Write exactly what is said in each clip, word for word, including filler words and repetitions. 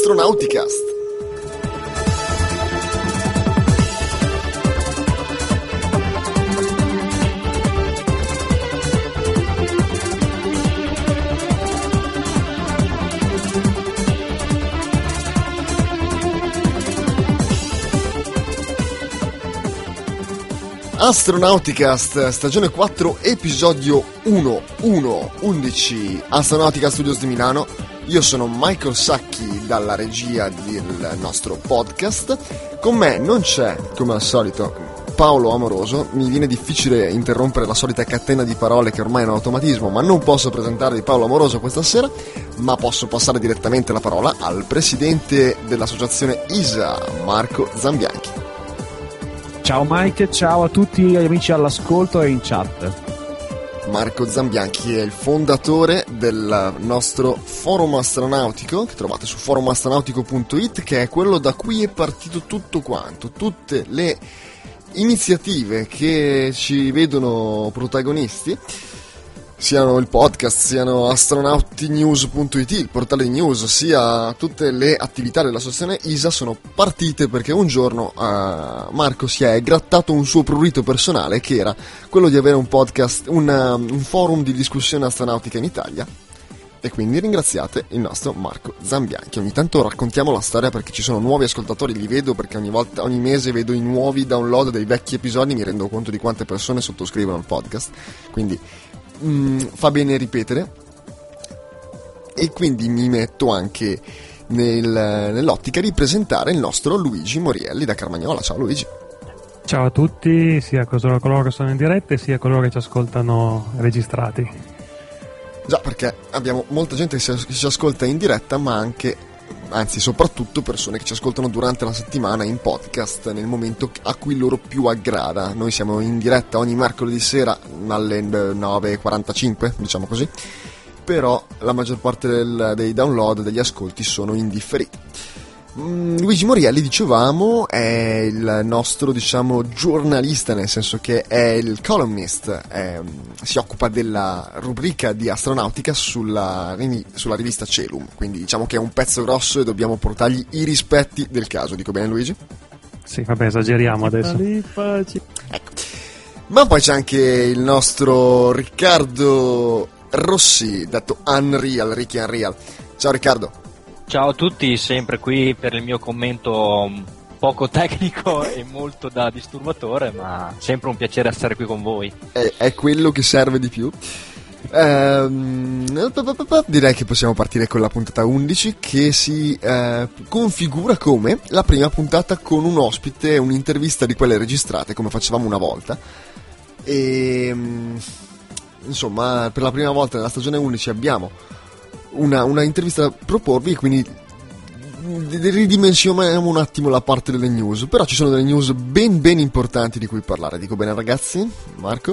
Astronauticast. Astronauticast, stagione quattro, episodio uno, uno, undici, Astronautica Studios di Milano. Io sono Michael Sacchi dalla regia del nostro podcast. Con me non c'è, come al solito, Paolo Amoroso. Mi viene difficile interrompere la solita catena di parole che ormai è un automatismo, ma non posso presentarvi Paolo Amoroso questa sera, ma posso passare direttamente la parola al presidente dell'associazione I S A, Marco Zambianchi. Ciao Mike, ciao a tutti gli amici all'ascolto e in chat. Marco Zambianchi è il fondatore del nostro forum astronautico, che trovate su forum astronautico punto it, che è quello da cui è partito tutto quanto, tutte le iniziative che ci vedono protagonisti, siano il podcast, siano astronauti-news punto it, il portale di news, sia tutte le attività dell'associazione I S A sono partite perché un giorno uh, Marco si è grattato un suo prurito personale, che era quello di avere un podcast, un, uh, un forum di discussione astronautica in Italia, e quindi ringraziate il nostro Marco Zambianchi. Ogni tanto raccontiamo la storia perché ci sono nuovi ascoltatori, li vedo perché ogni volta, ogni mese vedo i nuovi download dei vecchi episodi, mi rendo conto di quante persone sottoscrivono il podcast, quindi Mm, fa bene ripetere, e quindi mi metto anche nel, nell'ottica di presentare il nostro Luigi Morielli da Carmagnola. Ciao Luigi. Ciao a tutti, sia coloro che sono in diretta sia coloro che ci ascoltano registrati. Già, perché abbiamo molta gente che ci ascolta in diretta, ma anche, anzi soprattutto, persone che ci ascoltano durante la settimana in podcast nel momento a cui loro più aggrada. Noi siamo in diretta ogni mercoledì sera alle nove e quarantacinque, diciamo così, però la maggior parte del, dei download, degli ascolti sono indifferiti. mm, Luigi Morielli, dicevamo, è il nostro, diciamo, giornalista, nel senso che è il columnist, è, si occupa della rubrica di astronautica sulla, sulla rivista Celum, quindi diciamo che è un pezzo grosso e dobbiamo portargli i rispetti del caso. Dico bene, Luigi? Sì, vabbè, esageriamo adesso. Ecco. Ma poi c'è anche il nostro Riccardo Rossi, detto Unreal, Ricky Unreal. Ciao Riccardo. Ciao a tutti, sempre qui per il mio commento poco tecnico e molto da disturbatore, ma sempre un piacere essere qui con voi. È, è quello che serve di più. Ehm, direi che possiamo partire con la puntata undici, che si eh, configura come la prima puntata con un ospite, un'intervista di quelle registrate come facevamo una volta. E insomma, per la prima volta nella stagione undici abbiamo una, una intervista da proporvi, e quindi ridimensioniamo un attimo la parte delle news. Però ci sono delle news ben ben importanti di cui parlare. Dico bene, ragazzi? Marco?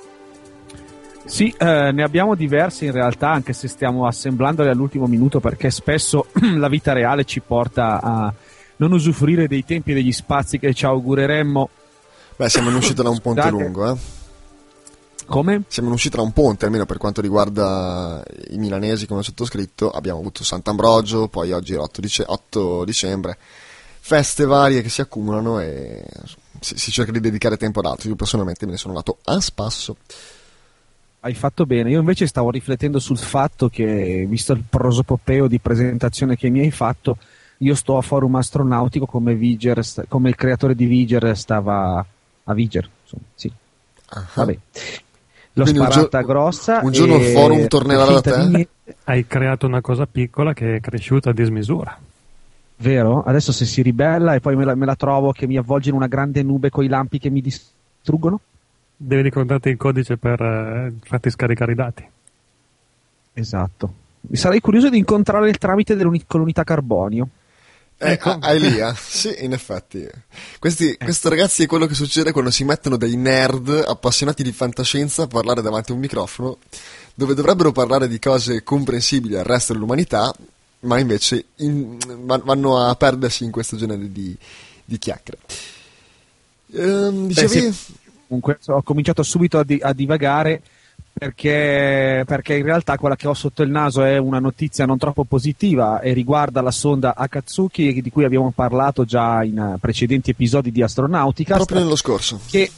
Sì, eh, ne abbiamo diverse in realtà, anche se stiamo assemblandole all'ultimo minuto, perché spesso la vita reale ci porta a non usufruire dei tempi e degli spazi che ci augureremmo. Beh, siamo in uscita da un ponte Scusate. lungo, eh? Come? Siamo in uscita da un ponte, almeno per quanto riguarda i milanesi come sottoscritto. Abbiamo avuto Sant'Ambrogio, poi oggi è otto dicembre, feste varie che si accumulano e si, si cerca di dedicare tempo ad altro. Io personalmente me ne sono andato a spasso. Hai fatto bene. Io invece stavo riflettendo sul fatto che, visto il prosopopeo di presentazione che mi hai fatto, io sto a forum astronautico come Viger, come il creatore di Viger stava a Viger, insomma, sì. Uh-huh. Vabbè. L'ho Quindi sparata un gio- grossa. Un giorno il forum tornerà da te. Hai creato una cosa piccola che è cresciuta a dismisura. Vero? Adesso se si ribella e poi me la, me la trovo che mi avvolge in una grande nube coi lampi che mi distruggono. Devi ricordarti il codice per eh, farti scaricare i dati. Esatto. Mi sarei curioso di incontrare il tramite dell'unità carbonio. Eh, ecco. a, a Elia, sì, in effetti. Questi, eh. Questo, ragazzi, è quello che succede quando si mettono dei nerd appassionati di fantascienza a parlare davanti a un microfono, dove dovrebbero parlare di cose comprensibili al resto dell'umanità, ma invece in, vanno a perdersi in questo genere di, di chiacchiere. Ehm, dicevi... Beh, sì. Comunque ho cominciato subito a, di, a divagare perché, perché in realtà quella che ho sotto il naso è una notizia non troppo positiva e riguarda la sonda Akatsuki, di cui abbiamo parlato già in precedenti episodi di Astronautica. Proprio nello scorso. Che,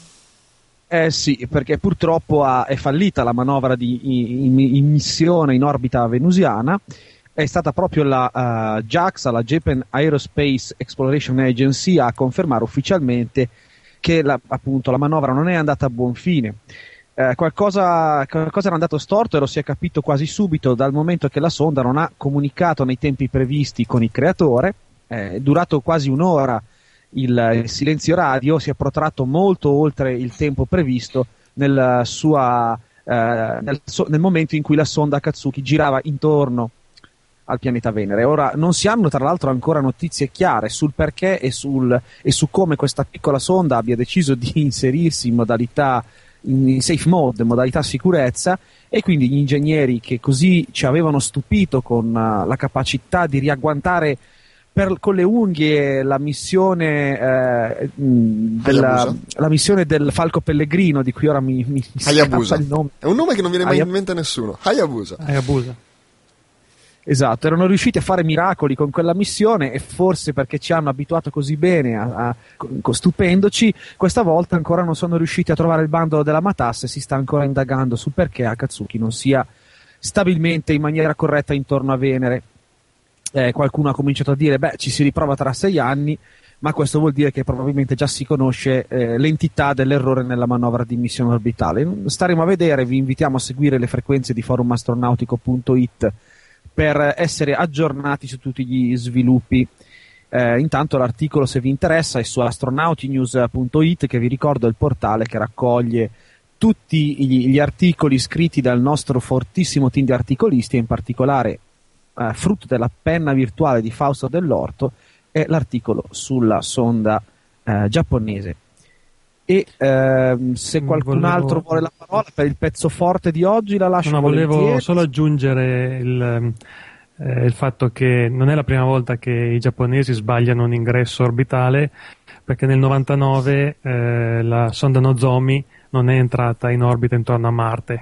eh sì, perché purtroppo ha, è fallita la manovra di immissione in orbita venusiana. È stata proprio la uh, JAXA, la Japan Aerospace Exploration Agency, a confermare ufficialmente che la, appunto la manovra non è andata a buon fine. Eh, qualcosa, qualcosa era andato storto e lo si è capito quasi subito, dal momento che la sonda non ha comunicato nei tempi previsti con il creatore. Eh, è durato quasi un'ora il, il silenzio radio, si è protratto molto oltre il tempo previsto nel, sua, eh, nel, nel momento in cui la sonda Akatsuki girava intorno al pianeta Venere. Ora non si hanno tra l'altro ancora notizie chiare sul perché e, sul, e su come questa piccola sonda abbia deciso di inserirsi in modalità in safe mode, in modalità sicurezza, e quindi gli ingegneri che così ci avevano stupito con uh, la capacità di riagguantare per, con le unghie la missione eh, della, la missione del Falco Pellegrino, di cui ora mi, mi, mi Hayabusa. Il nome. È un nome che non viene mai Hayab- in mente a nessuno. Hayabusa. Hayabusa. Esatto, erano riusciti a fare miracoli con quella missione, e forse perché ci hanno abituato così bene, a, a, stupendoci, questa volta ancora non sono riusciti a trovare il bandolo della matassa e si sta ancora indagando sul perché Akatsuki non sia stabilmente in maniera corretta intorno a Venere. Eh, qualcuno ha cominciato a dire, beh, ci si riprova tra sei anni, ma questo vuol dire che probabilmente già si conosce eh, l'entità dell'errore nella manovra di missione orbitale. Staremo a vedere, vi invitiamo a seguire le frequenze di forumastronautico punto it per essere aggiornati su tutti gli sviluppi. Eh, intanto l'articolo, se vi interessa, è su astronautinews punto it, che vi ricordo è il portale che raccoglie tutti gli, gli articoli scritti dal nostro fortissimo team di articolisti, e in particolare eh, frutto della penna virtuale di Fausto Dell'Orto è l'articolo sulla sonda eh, giapponese. E ehm, se qualcun volevo... altro vuole la parola per il pezzo forte di oggi, la lascio. No, volevo volentieri. solo aggiungere il, eh, il fatto che non è la prima volta che i giapponesi sbagliano un ingresso orbitale, perché nel novantanove eh, la sonda Nozomi non è entrata in orbita intorno a Marte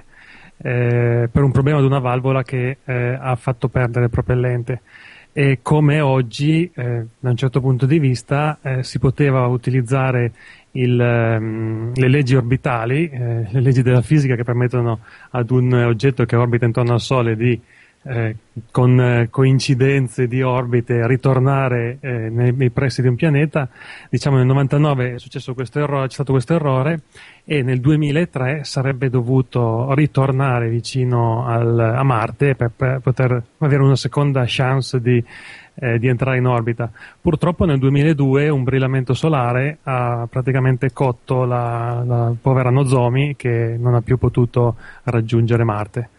eh, per un problema di una valvola che eh, ha fatto perdere il propellente. E come oggi, eh, da un certo punto di vista, eh, si poteva utilizzare il, um, le leggi orbitali, eh, le leggi della fisica che permettono ad un oggetto che orbita intorno al Sole di, eh, con eh, coincidenze di orbite, ritornare eh, nei, nei pressi di un pianeta. Diciamo nel novantanove è successo questo errore, c'è stato questo errore, e nel duemilatré sarebbe dovuto ritornare vicino al, a Marte per, per poter avere una seconda chance di, eh, di entrare in orbita. Purtroppo nel duemiladue un brillamento solare ha praticamente cotto la, la povera Nozomi, che non ha più potuto raggiungere Marte.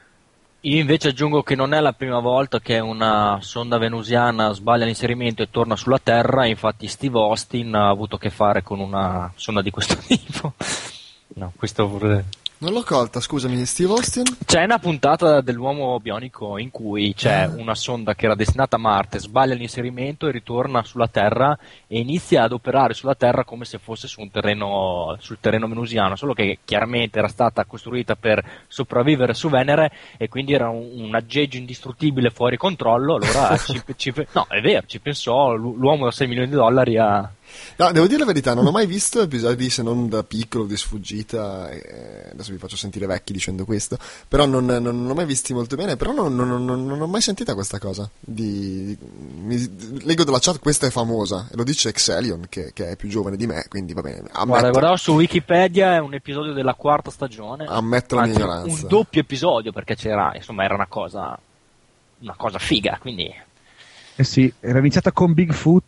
Io invece aggiungo che non è la prima volta che una sonda venusiana sbaglia l'inserimento e torna sulla Terra. Infatti Steve Austin ha avuto a che fare con una sonda di questo tipo. No, questo pure... Non l'ho colta, scusami, Steve Austin? C'è una puntata dell'uomo bionico in cui c'è una sonda che era destinata a Marte, sbaglia l'inserimento e ritorna sulla Terra e inizia ad operare sulla Terra come se fosse su un terreno, sul terreno venusiano, solo che chiaramente era stata costruita per sopravvivere su Venere e quindi era un, un aggeggio indistruttibile fuori controllo. Allora ci, ci, no, è vero, ci pensò l'uomo da sei milioni di dollari a... No, devo dire la verità, non ho mai visto episodi, se non da piccolo, di sfuggita, eh, adesso vi faccio sentire vecchi dicendo questo, però non, non, non ho mai visti molto bene, però non, non, non, non ho mai sentita questa cosa. Di, di, mi, leggo dalla chat, questa è famosa, e lo dice Exelion, che, che è più giovane di me, quindi va bene. Ammetto, Guarda, guardavo su Wikipedia, è un episodio della quarta stagione. Ammetto la mia anzi, ignoranza. un doppio episodio, perché c'era, insomma, era una cosa, una cosa figa, quindi... Eh sì, era iniziata con Bigfoot,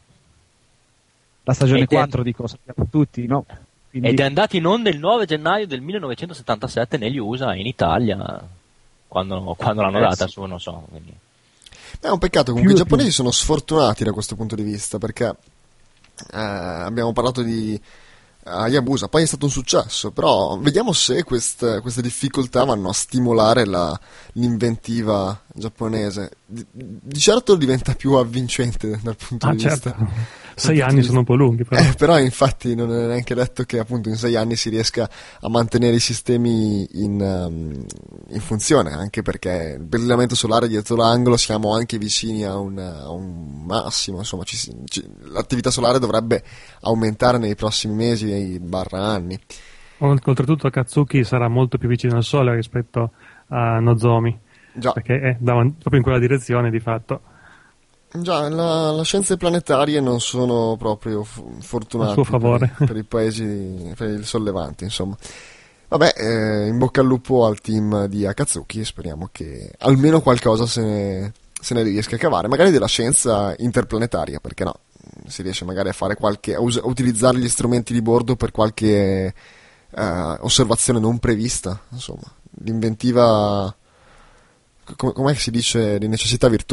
la stagione Ed quattro, è... dico, sappiamo tutti, no? Quindi... Ed è andato in onda il nove gennaio del millenovecentosettantasette negli U S A, in Italia, quando, quando l'hanno eh, data sì. su, non so. Quindi... È un peccato, comunque Più i più. giapponesi sono sfortunati da questo punto di vista, perché eh, abbiamo parlato di Hayabusa, poi è stato un successo, però vediamo se queste, queste difficoltà vanno a stimolare la, l'inventiva giapponese. Di, di certo diventa più avvincente dal punto Ah, di certo. vista sei anni sono un po' lunghi, però. Eh, però infatti non è neanche detto che appunto in sei anni si riesca a mantenere i sistemi in, um, in funzione, anche perché il brillamento solare dietro l'angolo siamo anche vicini a un, a un massimo, insomma ci, ci, l'attività solare dovrebbe aumentare nei prossimi mesi barra anni. Oltretutto Akatsuki sarà molto più vicino al Sole rispetto a Nozomi, Già. perché è davanti, proprio in quella direzione di fatto. Già, la, le scienze planetarie non sono proprio f- fortunate a suo favore per, per i paesi, per il sollevante, insomma. Vabbè, eh, in bocca al lupo al team di Akatsuki, speriamo che almeno qualcosa se ne, se ne riesca a cavare, magari della scienza interplanetaria, perché no? Si riesce magari a fare qualche, a, us- a utilizzare gli strumenti di bordo per qualche eh, osservazione non prevista, insomma. L'inventiva, com- com'è che si dice, di necessità virtù.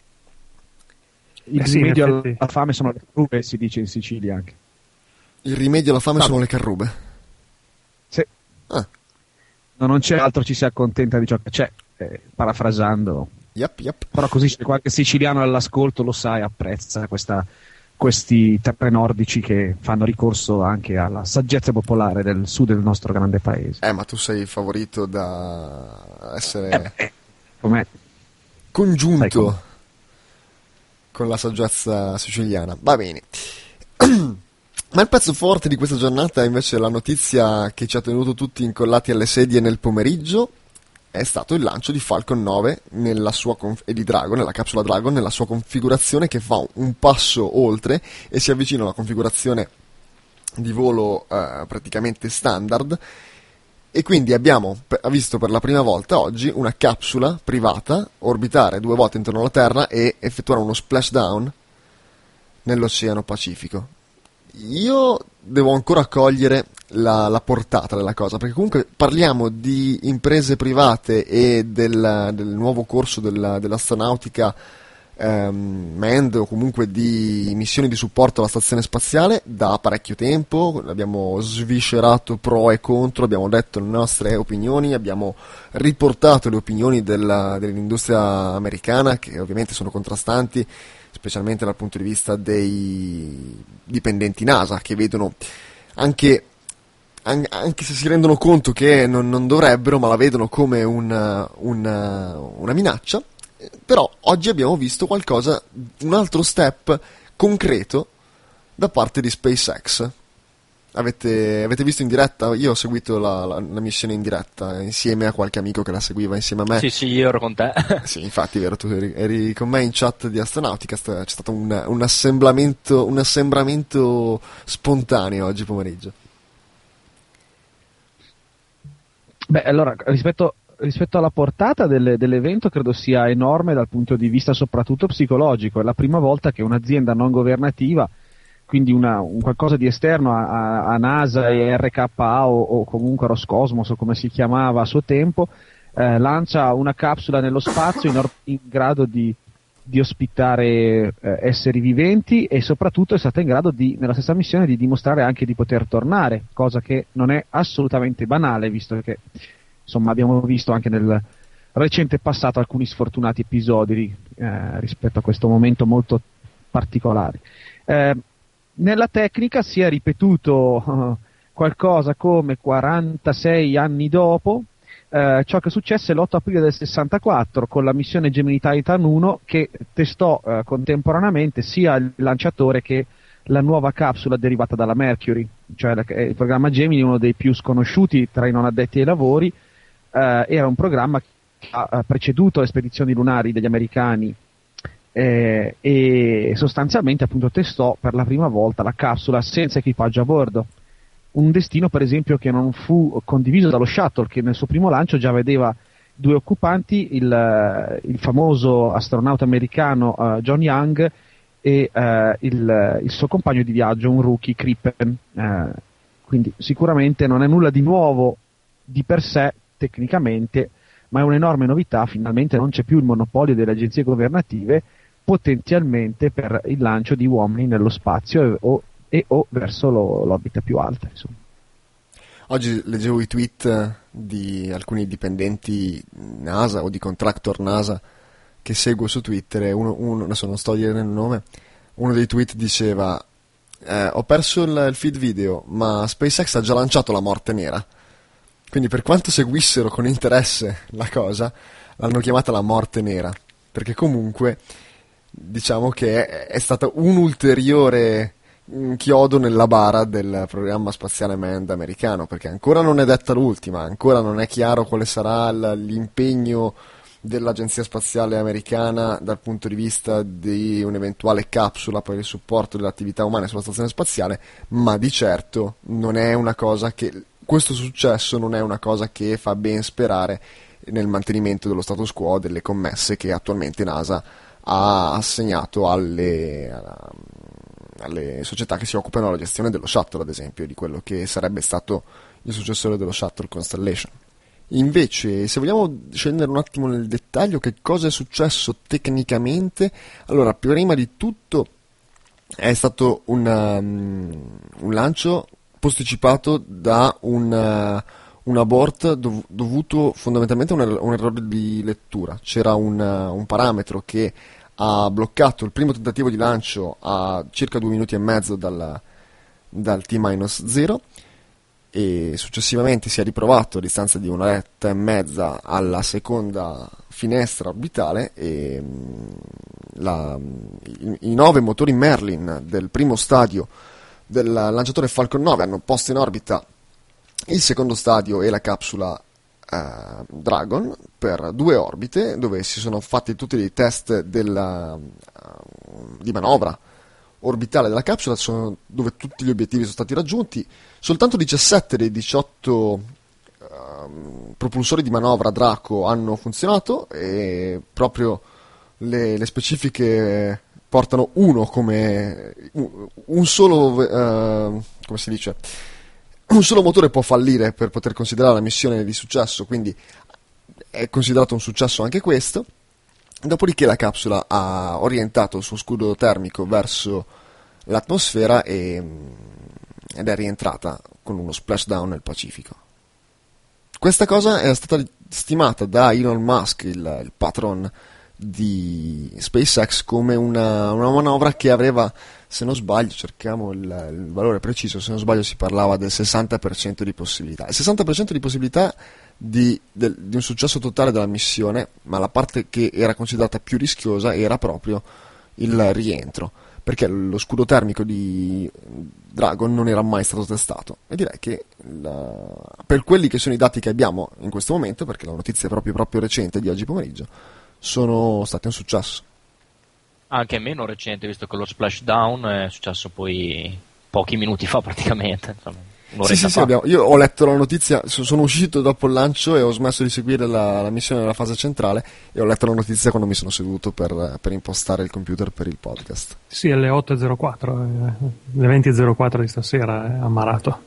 Il Eh sì, rimedio in effetti. alla fame sono le carrube, si dice in Sicilia anche. Il rimedio alla fame Ah. sono le carrube. Sì. Ah. No, non c'è altro, ci si accontenta di ciò che c'è, eh, parafrasando. Yep, yep. Però così c'è qualche siciliano all'ascolto, lo sa e apprezza questa, questi tre nordici che fanno ricorso anche alla saggezza popolare del sud del nostro grande paese. Eh, ma tu sei favorito da essere Eh, com'è? congiunto sai come. con la saggezza siciliana. Va bene. Ma il pezzo forte di questa giornata è invece la notizia che ci ha tenuto tutti incollati alle sedie nel pomeriggio. È stato il lancio di Falcon nove nella sua conf- e di Dragon, nella capsula Dragon, nella sua configurazione che fa un passo oltre e si avvicina alla configurazione di volo eh, praticamente standard. E quindi abbiamo pe- visto per la prima volta oggi una capsula privata orbitare due volte intorno alla Terra e effettuare uno splashdown nell'Oceano Pacifico. Io devo ancora cogliere la, la portata della cosa, perché comunque parliamo di imprese private e del, del nuovo corso della, dell'astronautica ehm, manned o comunque di missioni di supporto alla stazione spaziale da parecchio tempo. Abbiamo sviscerato pro e contro, abbiamo detto le nostre opinioni, abbiamo riportato le opinioni della, dell'industria americana, che ovviamente sono contrastanti, specialmente dal punto di vista dei dipendenti NASA, che vedono anche, an- anche se si rendono conto che non, non dovrebbero, ma la vedono come una, una, una minaccia. Però oggi abbiamo visto qualcosa, un altro step concreto da parte di SpaceX. Avete, avete visto in diretta? Io ho seguito la, la, la missione in diretta insieme a qualche amico che la seguiva insieme a me. Sì, sì, io ero con te. Sì, infatti, vero, tu eri, eri con me in chat di Astronautica. C'è stato un, un assemblamento, un assembramento spontaneo oggi pomeriggio. Beh, allora, rispetto, rispetto alla portata del, dell'evento, credo sia enorme dal punto di vista soprattutto psicologico. È la prima volta che un'azienda non governativa, quindi una, un qualcosa di esterno a, a, a NASA e R K A o, o comunque Roscosmos o come si chiamava a suo tempo, eh, lancia una capsula nello spazio in, or- in grado di, di ospitare eh, esseri viventi, e soprattutto è stata in grado di, nella stessa missione, di dimostrare anche di poter tornare, cosa che non è assolutamente banale, visto che insomma abbiamo visto anche nel recente passato alcuni sfortunati episodi eh, rispetto a questo momento molto particolare. Eh, Nella tecnica si è ripetuto uh, qualcosa come quarantasei anni dopo uh, ciò che successe l'otto aprile del sessantaquattro con la missione Gemini Titan uno, che testò uh, contemporaneamente sia il lanciatore che la nuova capsula derivata dalla Mercury, cioè la, il programma Gemini, uno dei più sconosciuti tra i non addetti ai lavori. Uh, era un programma che ha uh, preceduto le spedizioni lunari degli americani, Eh, e sostanzialmente appunto testò per la prima volta la capsula senza equipaggio a bordo, un destino per esempio che non fu condiviso dallo Shuttle, che nel suo primo lancio già vedeva due occupanti, il, il famoso astronauta americano uh, John Young e uh, il, il suo compagno di viaggio, un rookie, Crippen. Uh, quindi sicuramente non è nulla di nuovo di per sé tecnicamente, ma è un'enorme novità. Finalmente non c'è più il monopolio delle agenzie governative potenzialmente per il lancio di uomini nello spazio e o, e, o verso lo, l'orbita più alta, insomma. Oggi leggevo i tweet di alcuni dipendenti NASA o di contractor NASA che seguo su Twitter, e uno, uno adesso non sto a dire il nome, uno dei tweet diceva: eh, ho perso il, il feed video, ma SpaceX ha già lanciato la morte nera. Quindi per quanto seguissero con interesse la cosa, l'hanno chiamata la morte nera, perché comunque diciamo che è, è stata un ulteriore un chiodo nella bara del programma spaziale manned americano, perché ancora non è detta l'ultima, ancora non è chiaro quale sarà l- l'impegno dell'Agenzia Spaziale Americana dal punto di vista di un'eventuale capsula per il supporto delle attività umane sulla stazione spaziale, ma di certo non è una cosa che questo successo non è una cosa che fa ben sperare nel mantenimento dello status quo delle commesse che attualmente NASA ha assegnato alle, alle società che si occupano della gestione dello shuttle, ad esempio, di quello che sarebbe stato il successore dello shuttle Constellation. Invece, se vogliamo scendere un attimo nel dettaglio, che cosa è successo tecnicamente? Allora, prima di tutto è stato un, um, un lancio posticipato da un, uh, un abort dov- dovuto fondamentalmente a un, er- un errore di lettura. C'era un, uh, un parametro che ha bloccato il primo tentativo di lancio a circa due minuti e mezzo dal, dal T zero, e successivamente si è riprovato a distanza di un'oretta e mezza alla seconda finestra orbitale, e la, i, i nove motori Merlin del primo stadio del lanciatore Falcon nove hanno posto in orbita il secondo stadio e la capsula eh, Dragon per due orbite, dove si sono fatti tutti dei test della, uh, di manovra orbitale della capsula, sono, dove tutti gli obiettivi sono stati raggiunti. Soltanto diciassette dei diciotto uh, propulsori di manovra Draco hanno funzionato, e proprio le, le specifiche portano uno come un, un solo uh, come si dice un solo motore può fallire per poter considerare la missione di successo, quindi è considerato un successo anche questo. Dopodiché la capsula ha orientato il suo scudo termico verso l'atmosfera e, ed è rientrata con uno splashdown nel Pacifico. Questa cosa è stata stimata da Elon Musk, il, il patron di SpaceX, come una, una manovra che aveva, se non sbaglio, cerchiamo il, il valore preciso, se non sbaglio si parlava del sessanta per cento di possibilità. Il sessanta per cento di possibilità di, del, di un successo totale della missione, ma la parte che era considerata più rischiosa era proprio il rientro, perché lo scudo termico di Dragon non era mai stato testato, e direi che la, per quelli che sono i dati che abbiamo in questo momento, perché la notizia è proprio, proprio recente, di oggi pomeriggio, sono stati un successo. Anche meno recente, visto che lo splashdown è successo poi pochi minuti fa praticamente, insomma. Sì, sì, sì, abbiamo, io ho letto la notizia, sono uscito dopo il lancio e ho smesso di seguire la, la missione nella fase centrale, e ho letto la notizia quando mi sono seduto per, per impostare il computer per il podcast. Sì, alle otto e zero quattro, alle venti e zero quattro di stasera è ammarato.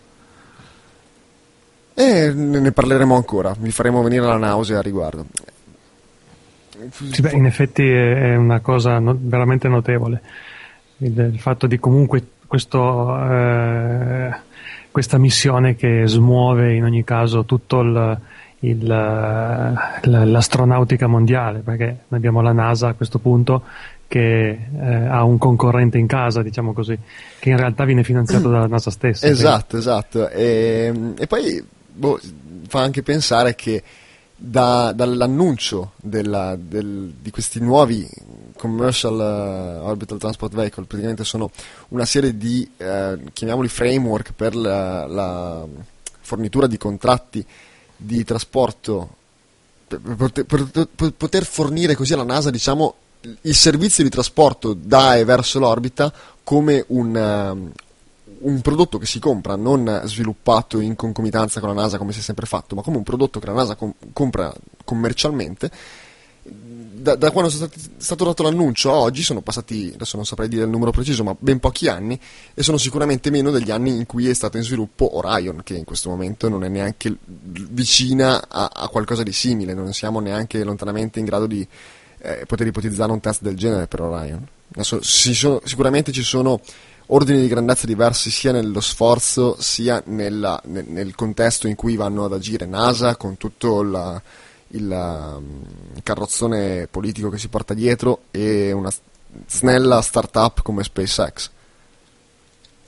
E ne parleremo ancora, vi faremo venire la nausea a riguardo. Sì, beh, in effetti è una cosa no, veramente notevole il, il fatto di comunque questo eh, questa missione che smuove in ogni caso tutto il, il, l'astronautica mondiale, perché noi abbiamo la NASA a questo punto che eh, ha un concorrente in casa, diciamo così, che in realtà viene finanziato dalla NASA stessa. Esatto, quindi. esatto e, e poi boh, fa anche pensare che Da, dall'annuncio della, del, di questi nuovi Commercial uh, Orbital Transport Vehicle, praticamente sono una serie di, eh, chiamiamoli framework per la, la fornitura di contratti di trasporto, per, per, per, per poter fornire così alla NASA, diciamo, il servizio di trasporto da e verso l'orbita come un, um, un prodotto che si compra, non sviluppato in concomitanza con la NASA come si è sempre fatto, ma come un prodotto che la NASA com- compra commercialmente. Da, da quando è stato, stato dato l'annuncio a oggi sono passati, adesso non saprei dire il numero preciso, ma ben pochi anni, e sono sicuramente meno degli anni in cui è stato in sviluppo Orion, che in questo momento non è neanche vicina a, a qualcosa di simile, non siamo neanche lontanamente in grado di eh, poter ipotizzare un test del genere per Orion. Adesso si sono, sicuramente ci sono ordini di grandezza diversi sia nello sforzo sia nella, nel, nel contesto in cui vanno ad agire NASA, con tutto la, il um, carrozzone politico che si porta dietro, e una snella startup come SpaceX.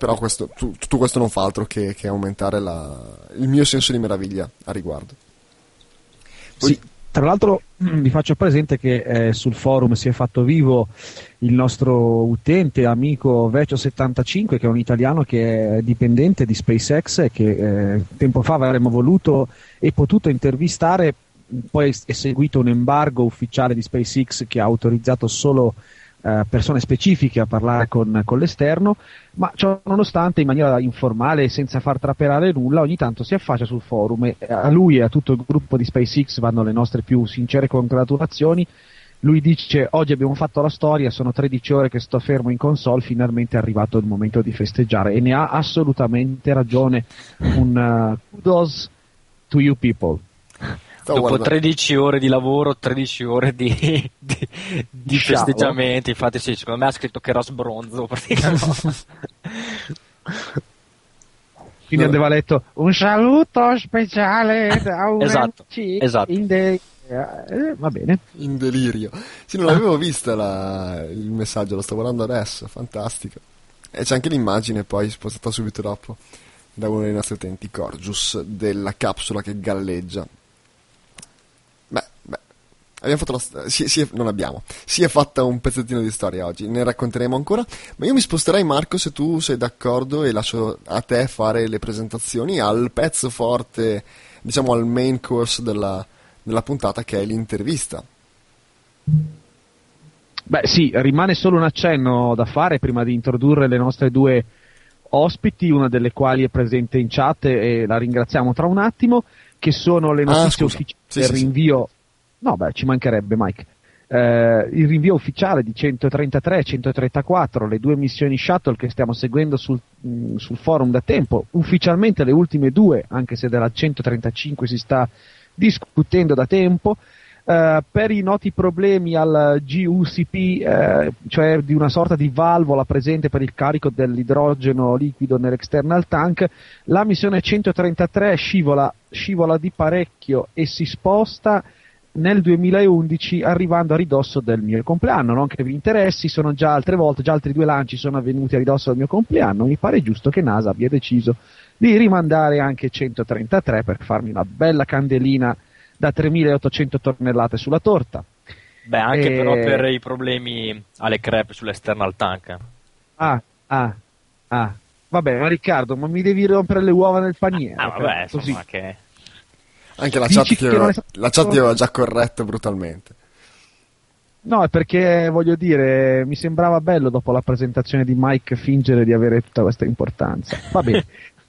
però questo, tu, tutto questo non fa altro che, che aumentare la, il mio senso di meraviglia a riguardo. Poi, sì, tra l'altro vi faccio presente che eh, sul forum si è fatto vivo il nostro utente, amico Vecchio settantacinque, che è un italiano che è dipendente di SpaceX e che eh, tempo fa avremmo voluto e potuto intervistare. Poi è seguito un embargo ufficiale di SpaceX che ha autorizzato solo eh, persone specifiche a parlare con, con l'esterno, ma ciò nonostante, in maniera informale e senza far trapelare nulla, ogni tanto si affaccia sul forum e a lui e a tutto il gruppo di SpaceX vanno le nostre più sincere congratulazioni. Lui dice: oggi abbiamo fatto la storia, sono tredici ore che sto fermo in console, finalmente è arrivato il momento di festeggiare, e ne ha assolutamente ragione. Un uh, kudos to you people. Dopo guardando. tredici ore di lavoro, tredici ore di, di, di festeggiamenti, infatti sì, secondo me ha scritto che era sbronzo praticamente. Quindi aveva letto un saluto speciale da un esatto, M C esatto. in de- eh, va bene. In delirio. Sì, non l'avevo vista la, il messaggio, lo sto guardando adesso, fantastico. E c'è anche l'immagine poi spostata subito dopo da uno dei nostri utenti, Corgius, della capsula che galleggia. Beh, beh, abbiamo fatto la st- si, si è, non abbiamo, si è fatta un pezzettino di storia oggi, ne racconteremo ancora, ma io mi sposterei, Marco, se tu sei d'accordo, e lascio a te fare le presentazioni al pezzo forte, diciamo al main course della, della puntata, che è l'intervista. Beh sì, rimane solo un accenno da fare prima di introdurre le nostre due ospiti, una delle quali è presente in chat e la ringraziamo tra un attimo, che sono le notizie ah, ufficiali sì, del sì, rinvio. Sì. No, beh, ci mancherebbe, Mike. Eh, il rinvio ufficiale di centotrentatré e centotrentaquattro, le due missioni shuttle che stiamo seguendo sul, mh, sul forum da tempo, ufficialmente le ultime due, anche se della centotrentacinque si sta discutendo da tempo. Uh, per i noti problemi al G U C P, uh, cioè di una sorta di valvola presente per il carico dell'idrogeno liquido nell'external tank, la missione centotrentatré scivola, scivola di parecchio e si sposta nel duemilaundici, arrivando a ridosso del mio compleanno. Non che vi interessi, sono già altre volte, già altri due lanci sono avvenuti a ridosso del mio compleanno. Mi pare giusto che NASA abbia deciso di rimandare anche centotrentatré per farmi una bella candelina da tremilaottocento tonnellate sulla torta. Beh, anche e... però per i problemi alle crepe sull'external tank. Ah, ah, ah. Vabbè, ma Riccardo, ma mi devi rompere le uova nel paniere. Ah, vabbè, così. Insomma che... Anche la chat, ti aveva, la chat ti aveva già corretto brutalmente. No, è perché, voglio dire, mi sembrava bello dopo la presentazione di Mike fingere di avere tutta questa importanza. Va bene.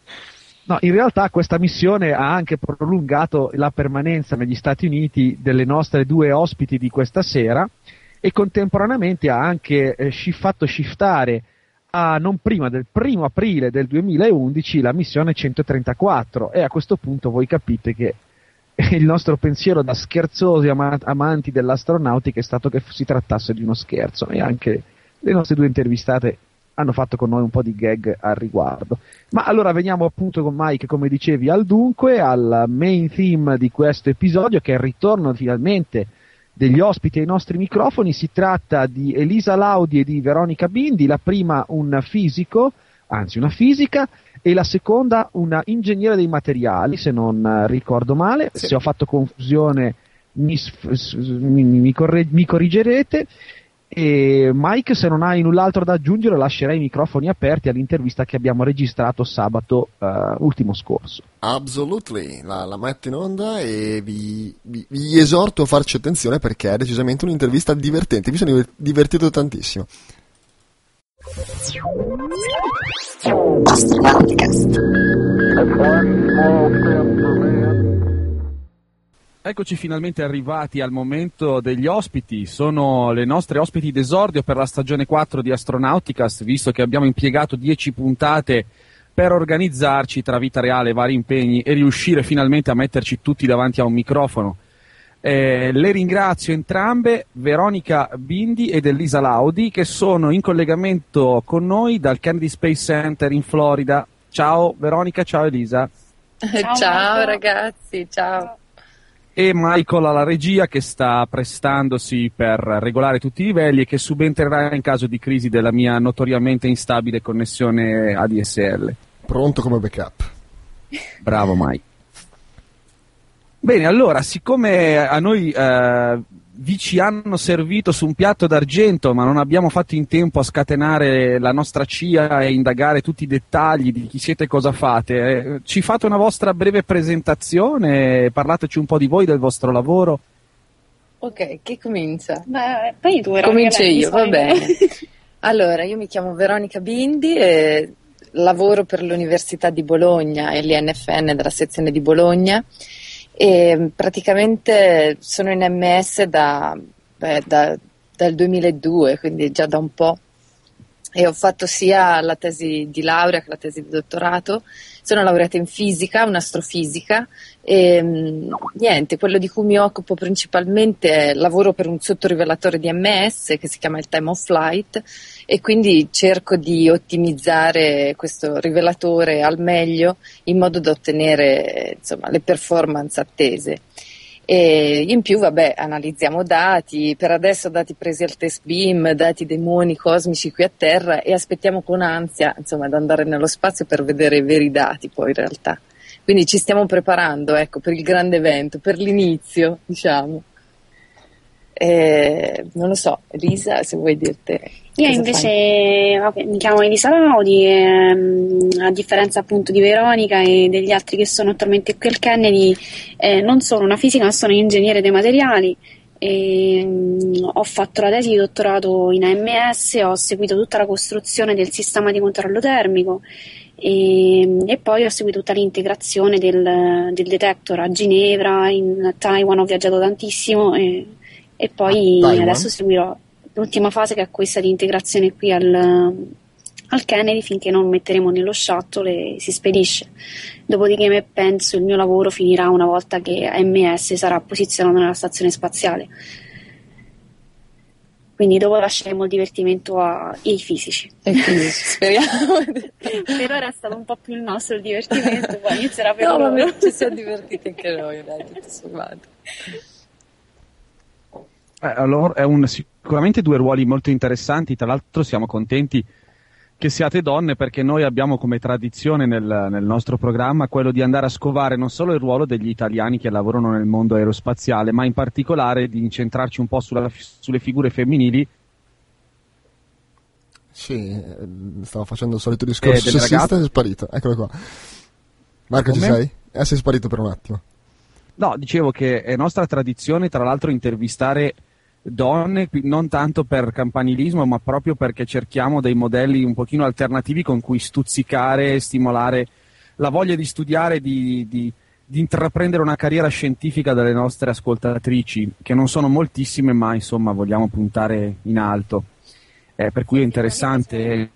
No, in realtà questa missione ha anche prolungato la permanenza negli Stati Uniti delle nostre due ospiti di questa sera e contemporaneamente ha anche eh, fatto shiftare a non prima del primo aprile del duemilaundici la missione centotrentaquattro, e a questo punto voi capite che il nostro pensiero da scherzosi ama- amanti dell'astronautica è stato che si trattasse di uno scherzo, e anche le nostre due intervistate hanno fatto con noi un po' di gag al riguardo. Ma allora veniamo appunto con Mike, come dicevi, al dunque, al main theme di questo episodio, che è il ritorno finalmente degli ospiti ai nostri microfoni. Si tratta di Elisa Laudi e di Veronica Bindi, la prima un fisico, anzi una fisica, e la seconda una ingegnere dei materiali, se non ricordo male. Sì. Se ho fatto confusione mi, mi, mi, corre, mi corrigerete. E Mike, se non hai null'altro da aggiungere, lascerei i microfoni aperti all'intervista che abbiamo registrato sabato uh, ultimo scorso. Absolutely, la, la metto in onda e vi, vi, vi esorto a farci attenzione, perché è decisamente un'intervista divertente. Mi sono divertito tantissimo. Eccoci finalmente arrivati al momento degli ospiti. Sono le nostre ospiti d'esordio per la stagione quattro di Astronauticast, visto che abbiamo impiegato dieci puntate per organizzarci tra vita reale e vari impegni e riuscire finalmente a metterci tutti davanti a un microfono. Eh, le ringrazio entrambe, Veronica Bindi ed Elisa Laudi, che sono in collegamento con noi dal Kennedy Space Center in Florida. Ciao Veronica, ciao Elisa. Ciao, ciao ragazzi, ciao. e Michael alla regia, che sta prestandosi per regolare tutti i livelli e che subentrerà in caso di crisi della mia notoriamente instabile connessione A D S L. Pronto come backup. Bravo Mike. Bene, allora, siccome a noi eh, vi ci hanno servito su un piatto d'argento, ma non abbiamo fatto in tempo a scatenare la nostra C I A e indagare tutti i dettagli di chi siete e cosa fate, eh, ci fate una vostra breve presentazione, parlateci un po' di voi, del vostro lavoro. Ok, chi comincia? Beh, poi tu Comincio io, va bene. Allora, io mi chiamo Veronica Bindi e lavoro per l'Università di Bologna e l'I N F N della sezione di Bologna. E praticamente sono in M S da, beh, da, dal duemiladue, quindi già da un po', e ho fatto sia la tesi di laurea che la tesi di dottorato. Sono laureata in fisica, un'astrofisica, e niente, quello di cui mi occupo principalmente è lavoro per un sottorivelatore di M S che si chiama il Time of Flight, e quindi cerco di ottimizzare questo rivelatore al meglio in modo da ottenere, insomma, le performance attese. E in più, vabbè, analizziamo dati, per adesso dati presi al test beam, dati dei muoni cosmici qui a terra, e aspettiamo con ansia, insomma, ad andare nello spazio per vedere i veri dati poi in realtà. Quindi ci stiamo preparando, ecco, per il grande evento, per l'inizio, diciamo. E, non lo so, Elisa, se vuoi dirti. Io invece vabbè, mi chiamo Elisa Laudi e, um, a differenza appunto di Veronica e degli altri che sono attualmente qui al Kennedy, eh, non sono una fisica ma sono un ingegnere dei materiali. E, um, ho fatto la tesi di dottorato in A M S, ho seguito tutta la costruzione del sistema di controllo termico e, e poi ho seguito tutta l'integrazione del, del detector a Ginevra, in Taiwan ho viaggiato tantissimo e, e poi ah, adesso seguirò l'ultima fase, che è questa di integrazione qui al, al Kennedy, finché non metteremo nello shuttle e si spedisce. Dopodiché penso il mio lavoro finirà una volta che A M S sarà posizionato nella stazione spaziale. Quindi dopo lasceremo il divertimento ai fisici. Ai fisici, speriamo. Per ora è stato un po' più il nostro il divertimento, poi inizierà per no, loro. Ma ci siamo divertiti anche noi, dai, tutto sommato. Eh, allora è un, sicuramente due ruoli molto interessanti. Tra l'altro siamo contenti che siate donne, perché noi abbiamo come tradizione nel, nel nostro programma quello di andare a scovare non solo il ruolo degli italiani che lavorano nel mondo aerospaziale, ma in particolare di incentrarci un po' sulla, sulle figure femminili. Sì, stavo facendo il solito discorso eh, sessista e sei sparito, eccolo qua. Marco, come? Ci sei? Eh, sei sparito per un attimo. No, dicevo che è nostra tradizione, tra l'altro, intervistare donne, non tanto per campanilismo, ma proprio perché cerchiamo dei modelli un pochino alternativi con cui stuzzicare e stimolare la voglia di studiare, di, di, di intraprendere una carriera scientifica dalle nostre ascoltatrici, che non sono moltissime, ma insomma vogliamo puntare in alto. Eh, per cui è interessante.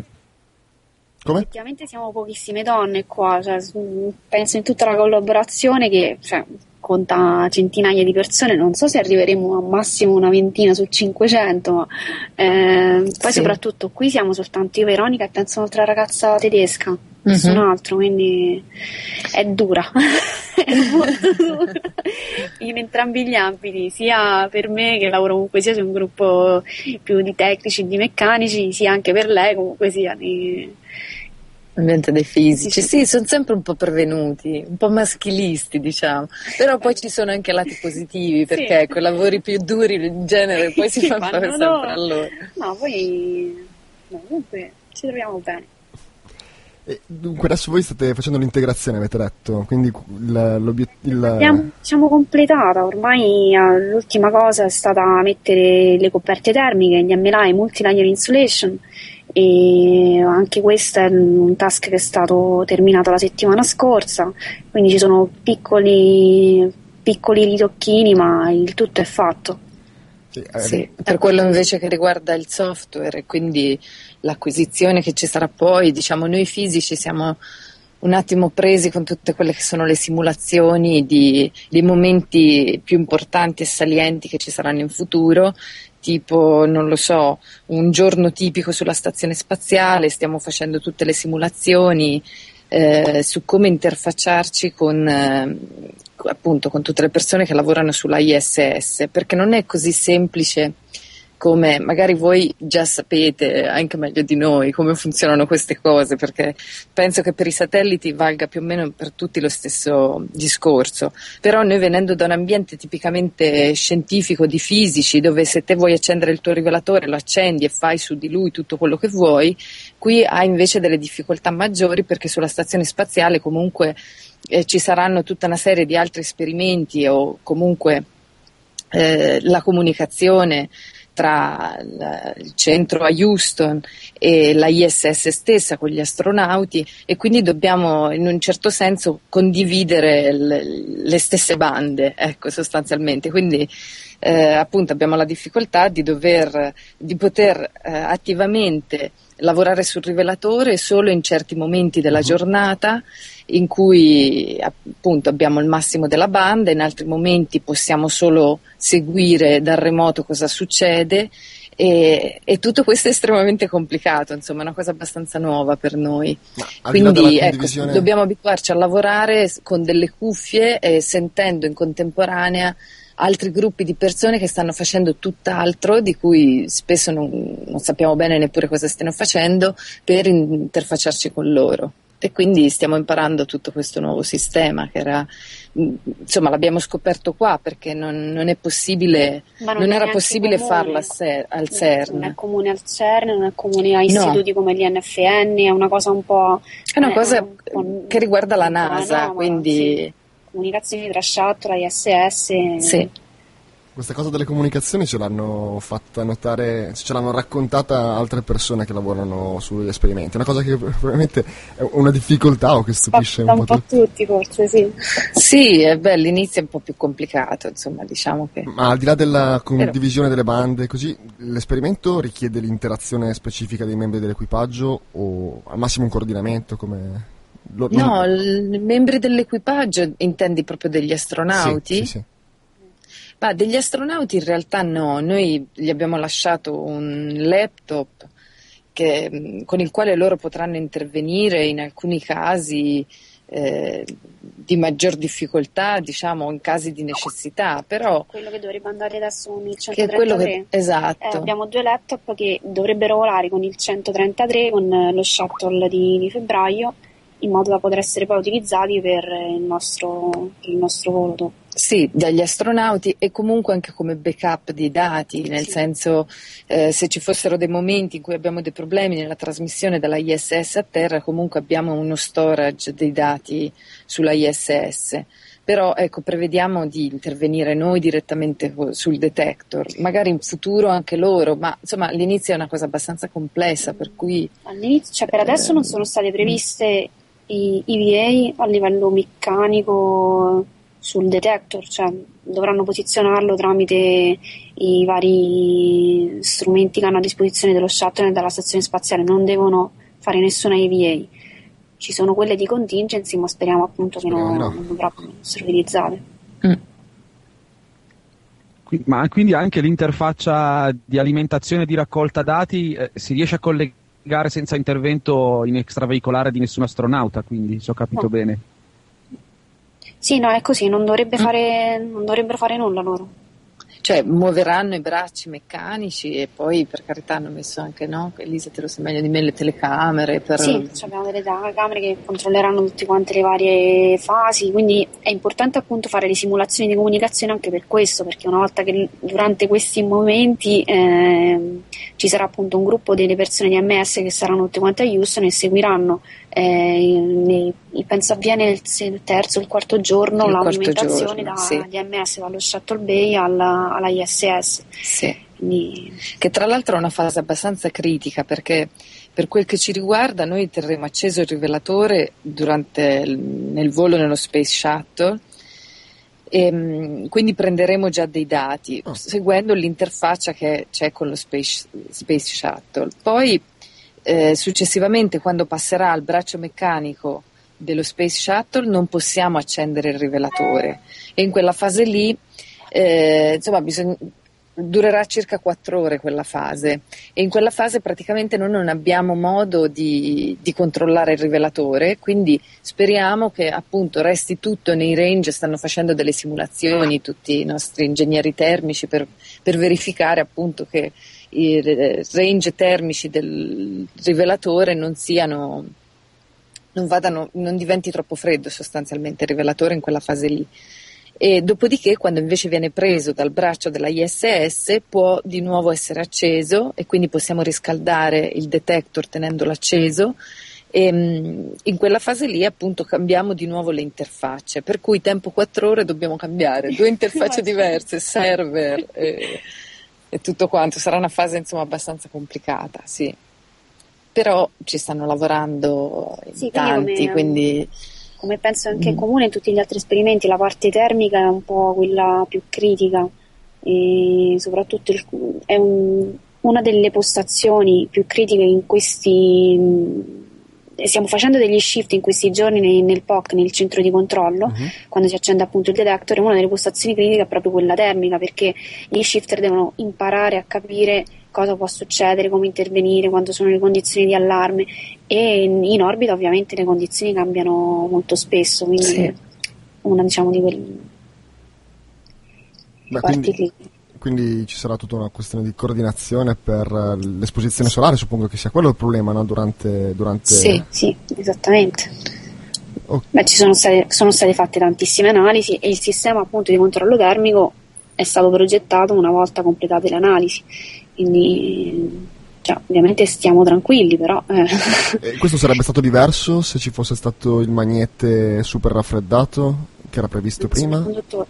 Come? Effettivamente siamo pochissime donne qua, cioè, penso in tutta la collaborazione che cioè, conta centinaia di persone, non so se arriveremo a massimo una ventina su cinquecento, ma eh, poi sì. Soprattutto qui siamo soltanto io, Veronica e penso un'altra ragazza tedesca, nessun mm-hmm. altro, quindi è dura, è molto dura in entrambi gli ambiti, sia per me che lavoro comunque sia su un gruppo più di tecnici, di meccanici, sia anche per lei comunque sia di... Ambiente dei fisici, sì, sì, sono sempre un po' pervenuti, un po' maschilisti, diciamo, però poi ci sono anche lati positivi, perché sì. Ecco, lavori più duri in genere poi si fanno fare sempre no. a loro. No, poi no, comunque ci troviamo bene. E dunque adesso voi state facendo l'integrazione, avete detto, quindi l'obiettivo... L'abbiamo diciamo, completata, ormai l'ultima cosa è stata mettere le coperte termiche, gli M L I, Multi-Layer Insulation, e anche questo è un task che è stato terminato la settimana scorsa, quindi ci sono piccoli, piccoli ritocchini, ma il tutto è fatto. Sì, eh, sì, per quello invece che riguarda il software e quindi l'acquisizione che ci sarà poi, diciamo noi fisici siamo un attimo presi con tutte quelle che sono le simulazioni di, di momenti più importanti e salienti che ci saranno in futuro, tipo, non lo so, un giorno tipico sulla stazione spaziale, stiamo facendo tutte le simulazioni eh, su come interfacciarci con, eh, appunto con tutte le persone che lavorano sulla I S S, perché non è così semplice come magari voi già sapete, anche meglio di noi, come funzionano queste cose, perché penso che per i satelliti valga più o meno per tutti lo stesso discorso, però noi venendo da un ambiente tipicamente scientifico di fisici, dove se te vuoi accendere il tuo rivelatore lo accendi e fai su di lui tutto quello che vuoi, qui hai invece delle difficoltà maggiori, perché sulla stazione spaziale comunque eh, ci saranno tutta una serie di altri esperimenti o comunque eh, la comunicazione tra il centro a Houston e la I S S stessa con gli astronauti, e quindi dobbiamo in un certo senso condividere le, le stesse bande, ecco, sostanzialmente. Quindi eh, appunto abbiamo la difficoltà di dover di poter eh, attivamente lavorare sul rivelatore solo in certi momenti della giornata in cui appunto abbiamo il massimo della banda, in altri momenti possiamo solo seguire dal remoto cosa succede, e, e tutto questo è estremamente complicato, insomma è una cosa abbastanza nuova per noi. Quindi ecco, condivisione... dobbiamo abituarci a lavorare con delle cuffie e sentendo in contemporanea altri gruppi di persone che stanno facendo tutt'altro, di cui spesso non, non sappiamo bene neppure cosa stiano facendo, per interfacciarci con loro. E quindi stiamo imparando tutto questo nuovo sistema che era, insomma, l'abbiamo scoperto qua, perché non, non è possibile, non, non era possibile comune. farlo al, ser, al CERN. Non è comune al CERN, non è comune a istituti no. come gli N F N, è una cosa un po'... È una cosa un po', che riguarda la NASA, no, quindi... Sì. Comunicazioni tra shuttle, I S S. Sì. Questa cosa delle comunicazioni ce l'hanno fatta notare, ce l'hanno raccontata altre persone che lavorano sugli esperimenti. È una cosa che probabilmente è una difficoltà o che stupisce un po', un po' tutti. tutti forse, sì. Sì, eh, beh, all'inizio è un po' più complicato, insomma, diciamo che... Ma al di là della condivisione delle bande, così, l'esperimento richiede l'interazione specifica dei membri dell'equipaggio o al massimo un coordinamento come... Lo, no, i membri dell'equipaggio intendi proprio degli astronauti? Sì, sì, sì. Ma degli astronauti in realtà no, noi gli abbiamo lasciato un laptop che, con il quale loro potranno intervenire in alcuni casi eh, di maggior difficoltà, diciamo in casi di necessità, però... Quello che dovrebbe andare adesso con il centotrentatré. Che è quello che, esatto. Eh, abbiamo due laptop che dovrebbero volare con il centotrentatré, con lo shuttle di, di febbraio, in modo da poter essere poi utilizzati per il nostro, per il nostro volo. Sì, dagli astronauti e comunque anche come backup di dati, nel sì. senso eh, se ci fossero dei momenti in cui abbiamo dei problemi nella trasmissione dalla I S S a terra, comunque abbiamo uno storage dei dati sulla I S S. Però ecco, prevediamo di intervenire noi direttamente sul detector, magari in futuro anche loro, ma insomma all'inizio è una cosa abbastanza complessa, per cui... All'inizio, cioè per adesso non sono state previste i E V A a livello meccanico sul detector, cioè dovranno posizionarlo tramite i vari strumenti che hanno a disposizione dello shuttle e della stazione spaziale, non devono fare nessuna E V A. Ci sono quelle di contingency, ma speriamo appunto che non, no. non dovranno essere utilizzate. Mm. Ma quindi anche l'interfaccia di alimentazione e di raccolta dati eh, si riesce a collegare senza intervento in extraveicolare di nessun astronauta, quindi se ho capito no. bene. Sì, no, è così, non, dovrebbe fare, non dovrebbero fare nulla loro. Cioè muoveranno i bracci meccanici e poi per carità hanno messo anche, no? Elisa te lo sai meglio di me, le telecamere per... Sì, abbiamo delle telecamere che controlleranno tutte quante le varie fasi, quindi è importante appunto fare le simulazioni di comunicazione anche per questo, perché una volta che durante questi momenti eh, ci sarà appunto un gruppo delle persone di M S che saranno tutte quante a Houston e seguiranno eh, nei, penso avviene il terzo o il quarto giorno il l'alimentazione quarto giorno, da, sì. di M S dallo Shuttle Bay alla, alla I S S. Sì. Quindi... Che tra l'altro è una fase abbastanza critica, perché per quel che ci riguarda noi terremo acceso il rivelatore durante il, nel volo nello Space Shuttle e quindi prenderemo già dei dati oh. seguendo l'interfaccia che c'è con lo Space, Space Shuttle. Poi eh, successivamente, quando passerà al braccio meccanico dello Space Shuttle, non possiamo accendere il rivelatore e in quella fase lì eh, insomma bisogna durerà circa quattro ore quella fase, e in quella fase praticamente noi non abbiamo modo di, di controllare il rivelatore, quindi speriamo che appunto resti tutto nei range. Stanno facendo delle simulazioni tutti i nostri ingegneri termici per, per verificare appunto che i range termici del rivelatore non siano, non vadano, non diventi troppo freddo sostanzialmente il rivelatore in quella fase lì. E dopodiché, quando invece viene preso dal braccio della I S S, può di nuovo essere acceso, e quindi possiamo riscaldare il detector tenendolo acceso, e in quella fase lì appunto cambiamo di nuovo le interfacce, per cui tempo quattro ore dobbiamo cambiare due interfacce diverse, server e, e tutto quanto. Sarà una fase insomma abbastanza complicata, sì, però ci stanno lavorando in sì, tanti, quindi... Come penso anche in comune in tutti gli altri esperimenti, la parte termica è un po' quella più critica, e soprattutto il, è un, una delle postazioni più critiche in questi. Stiamo facendo degli shift in questi giorni nel, nel P O C, nel centro di controllo, uh-huh. Quando si accende appunto il detector. Una delle postazioni critiche è proprio quella termica, perché gli shifter devono imparare a capire cosa può succedere, come intervenire, quando sono le condizioni di allarme, e in, in orbita ovviamente le condizioni cambiano molto spesso, quindi sì. Una diciamo di quelle parti quindi, quindi ci sarà tutta una questione di coordinazione per l'esposizione solare, suppongo che sia quello il problema, no? Durante, durante... Sì, sì, esattamente. Okay. Beh, ci sono state, sono state fatte tantissime analisi, e il sistema appunto di controllo termico è stato progettato una volta completate le analisi, quindi cioè, ovviamente stiamo tranquilli, però eh. E questo sarebbe stato diverso se ci fosse stato il magnete super raffreddato che era previsto prima?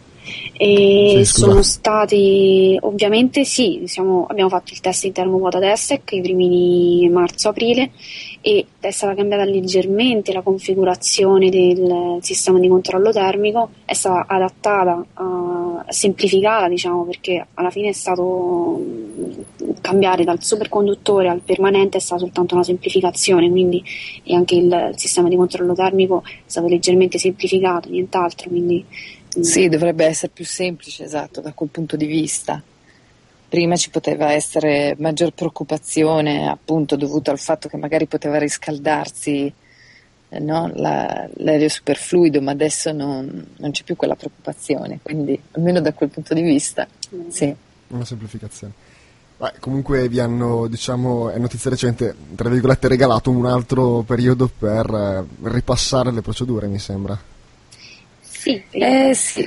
E sì, sono stati ovviamente sì, siamo, abbiamo fatto il test in termoquota Tessec i primi di marzo-aprile, e è stata cambiata leggermente la configurazione del sistema di controllo termico, è stata adattata, uh, semplificata diciamo, perché alla fine è stato cambiare dal superconduttore al permanente è stata soltanto una semplificazione, quindi e anche il, il sistema di controllo termico è stato leggermente semplificato, nient'altro, quindi sì, dovrebbe essere più semplice, esatto, da quel punto di vista. Prima ci poteva essere maggior preoccupazione, appunto, dovuto al fatto che magari poteva riscaldarsi, eh, no? La, l'aereo superfluido, ma adesso non, non c'è più quella preoccupazione, quindi almeno da quel punto di vista, mm. sì. Una semplificazione. Beh, comunque vi hanno, diciamo, è notizia recente, tra virgolette, regalato un altro periodo per eh, ripassare le procedure, mi sembra. Sì, eh sì,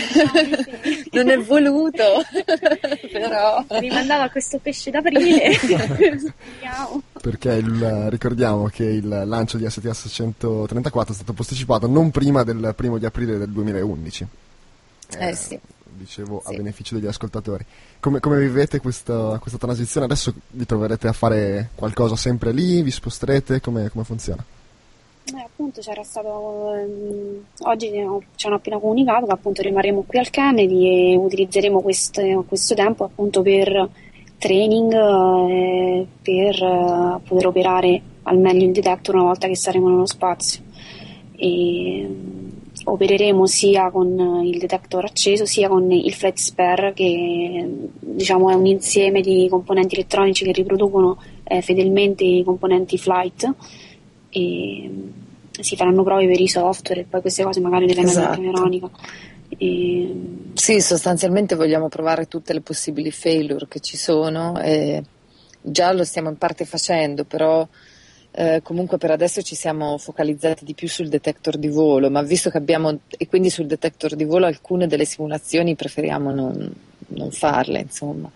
non è voluto, però rimandava a questo pesce d'aprile. Perché il, ricordiamo che il lancio di S T S centotrentaquattro è stato posticipato non prima del primo di aprile del duemilaundici. Eh, eh sì. Dicevo sì. A beneficio degli ascoltatori. Come, come vivete questa, questa transizione? Adesso vi troverete a fare qualcosa sempre lì? Vi sposterete? Come, come funziona? Eh, appunto c'era stato ehm, oggi ci hanno appena comunicato che appunto rimarremo qui al Kennedy e utilizzeremo questo, questo tempo appunto per training, eh, per eh, poter operare al meglio il detector una volta che saremo nello spazio, e um, opereremo sia con il detector acceso sia con il flight spare, che diciamo è un insieme di componenti elettronici che riproducono eh, fedelmente i componenti flight, e si faranno prove per i software e poi queste cose magari le vengono esatto. in Veronica. E... Sì, sostanzialmente vogliamo provare tutte le possibili failure che ci sono, e già lo stiamo in parte facendo, però eh, comunque per adesso ci siamo focalizzati di più sul detector di volo, ma visto che abbiamo, e quindi sul detector di volo alcune delle simulazioni preferiamo non, non farle, insomma.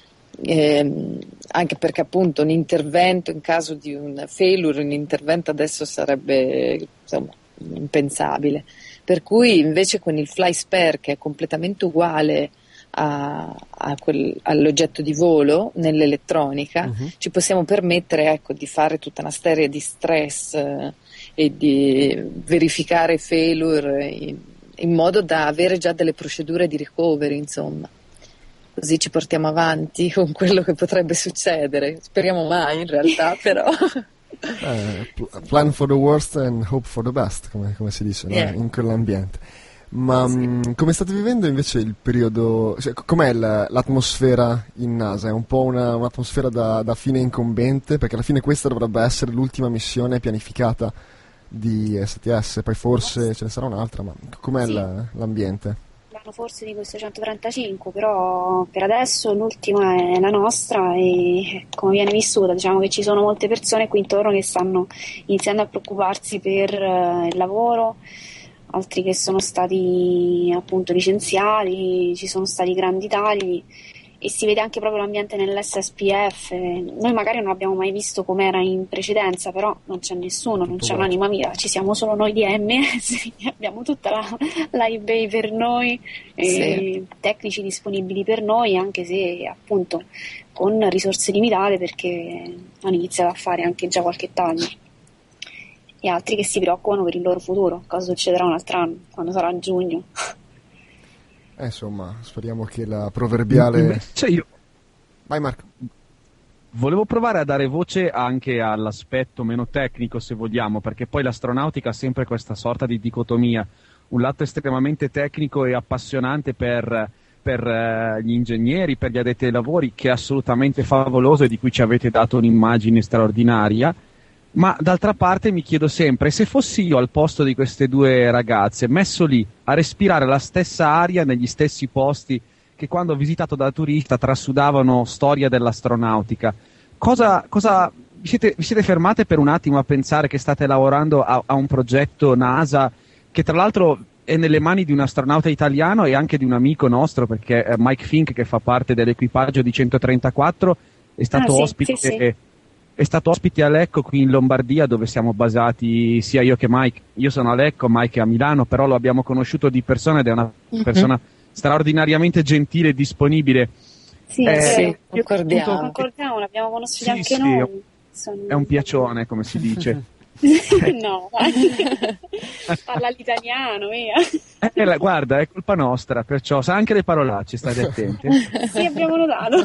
Eh, anche perché appunto un intervento in caso di un failure, un intervento adesso sarebbe insomma impensabile, per cui invece con il fly spare, che è completamente uguale a, a quel, all'oggetto di volo nell'elettronica, uh-huh. ci possiamo permettere ecco di fare tutta una serie di stress eh, e di verificare failure in, in modo da avere già delle procedure di recovery, insomma. Così ci portiamo avanti con quello che potrebbe succedere. Speriamo mai in realtà, però. Eh, plan for the worst and hope for the best, come, come si dice, yeah. no? In quell'ambiente. Ma sì. mh, come state vivendo invece il periodo, cioè, com'è la, l'atmosfera in NASA? È un po' una, un'atmosfera da, da fine incombente, perché alla fine questa dovrebbe essere l'ultima missione pianificata di S T S, poi forse ce ne sarà un'altra, ma com'è sì. la, l'ambiente? Forse di queste centotrentacinque, però per adesso l'ultima è la nostra e come viene vissuta, diciamo che ci sono molte persone qui intorno che stanno iniziando a preoccuparsi per uh, il lavoro, altri che sono stati appunto licenziati, ci sono stati grandi tagli e si vede anche proprio l'ambiente nell'S S P F. Noi magari non abbiamo mai visto com'era in precedenza, però non c'è nessuno, non c'è un'anima viva, ci siamo solo noi di M S, abbiamo tutta la, la eBay per noi, sì. e tecnici disponibili per noi, anche se appunto con risorse limitate perché hanno iniziato a fare anche già qualche taglio. E altri che si preoccupano per il loro futuro, cosa succederà un altro anno, quando sarà giugno. Eh, insomma, speriamo che la proverbiale... Invece io... Vai Marco. Volevo provare a dare voce anche all'aspetto meno tecnico, se vogliamo, perché poi l'astronautica ha sempre questa sorta di dicotomia, un lato estremamente tecnico e appassionante per, per uh, gli ingegneri, per gli addetti ai lavori, che è assolutamente favoloso e di cui ci avete dato un'immagine straordinaria. Ma d'altra parte mi chiedo sempre, se fossi io al posto di queste due ragazze, messo lì a respirare la stessa aria negli stessi posti che quando ho visitato da turista trasudavano storia dell'astronautica, cosa, cosa vi, siete, vi siete fermate per un attimo a pensare che state lavorando a, a un progetto NASA che tra l'altro è nelle mani di un astronauta italiano e anche di un amico nostro, perché eh, Mike Fink, che fa parte dell'equipaggio di centotrentaquattro, è stato ah, sì, ospite... Sì, sì. È stato ospite a Lecco qui in Lombardia, dove siamo basati sia io che Mike. Io sono a Lecco, Mike è a Milano, però lo abbiamo conosciuto di persona ed è una uh-huh. persona straordinariamente gentile e disponibile. Sì, eh, sì, concordiamo. concordiamo, l'abbiamo conosciuti sì, anche sì, noi. Sono... È un piacione, come si dice. No, parla l'italiano, via. Eh, la, guarda, è colpa nostra, perciò sa anche le parolacce, state attenti. Sì, abbiamo notato.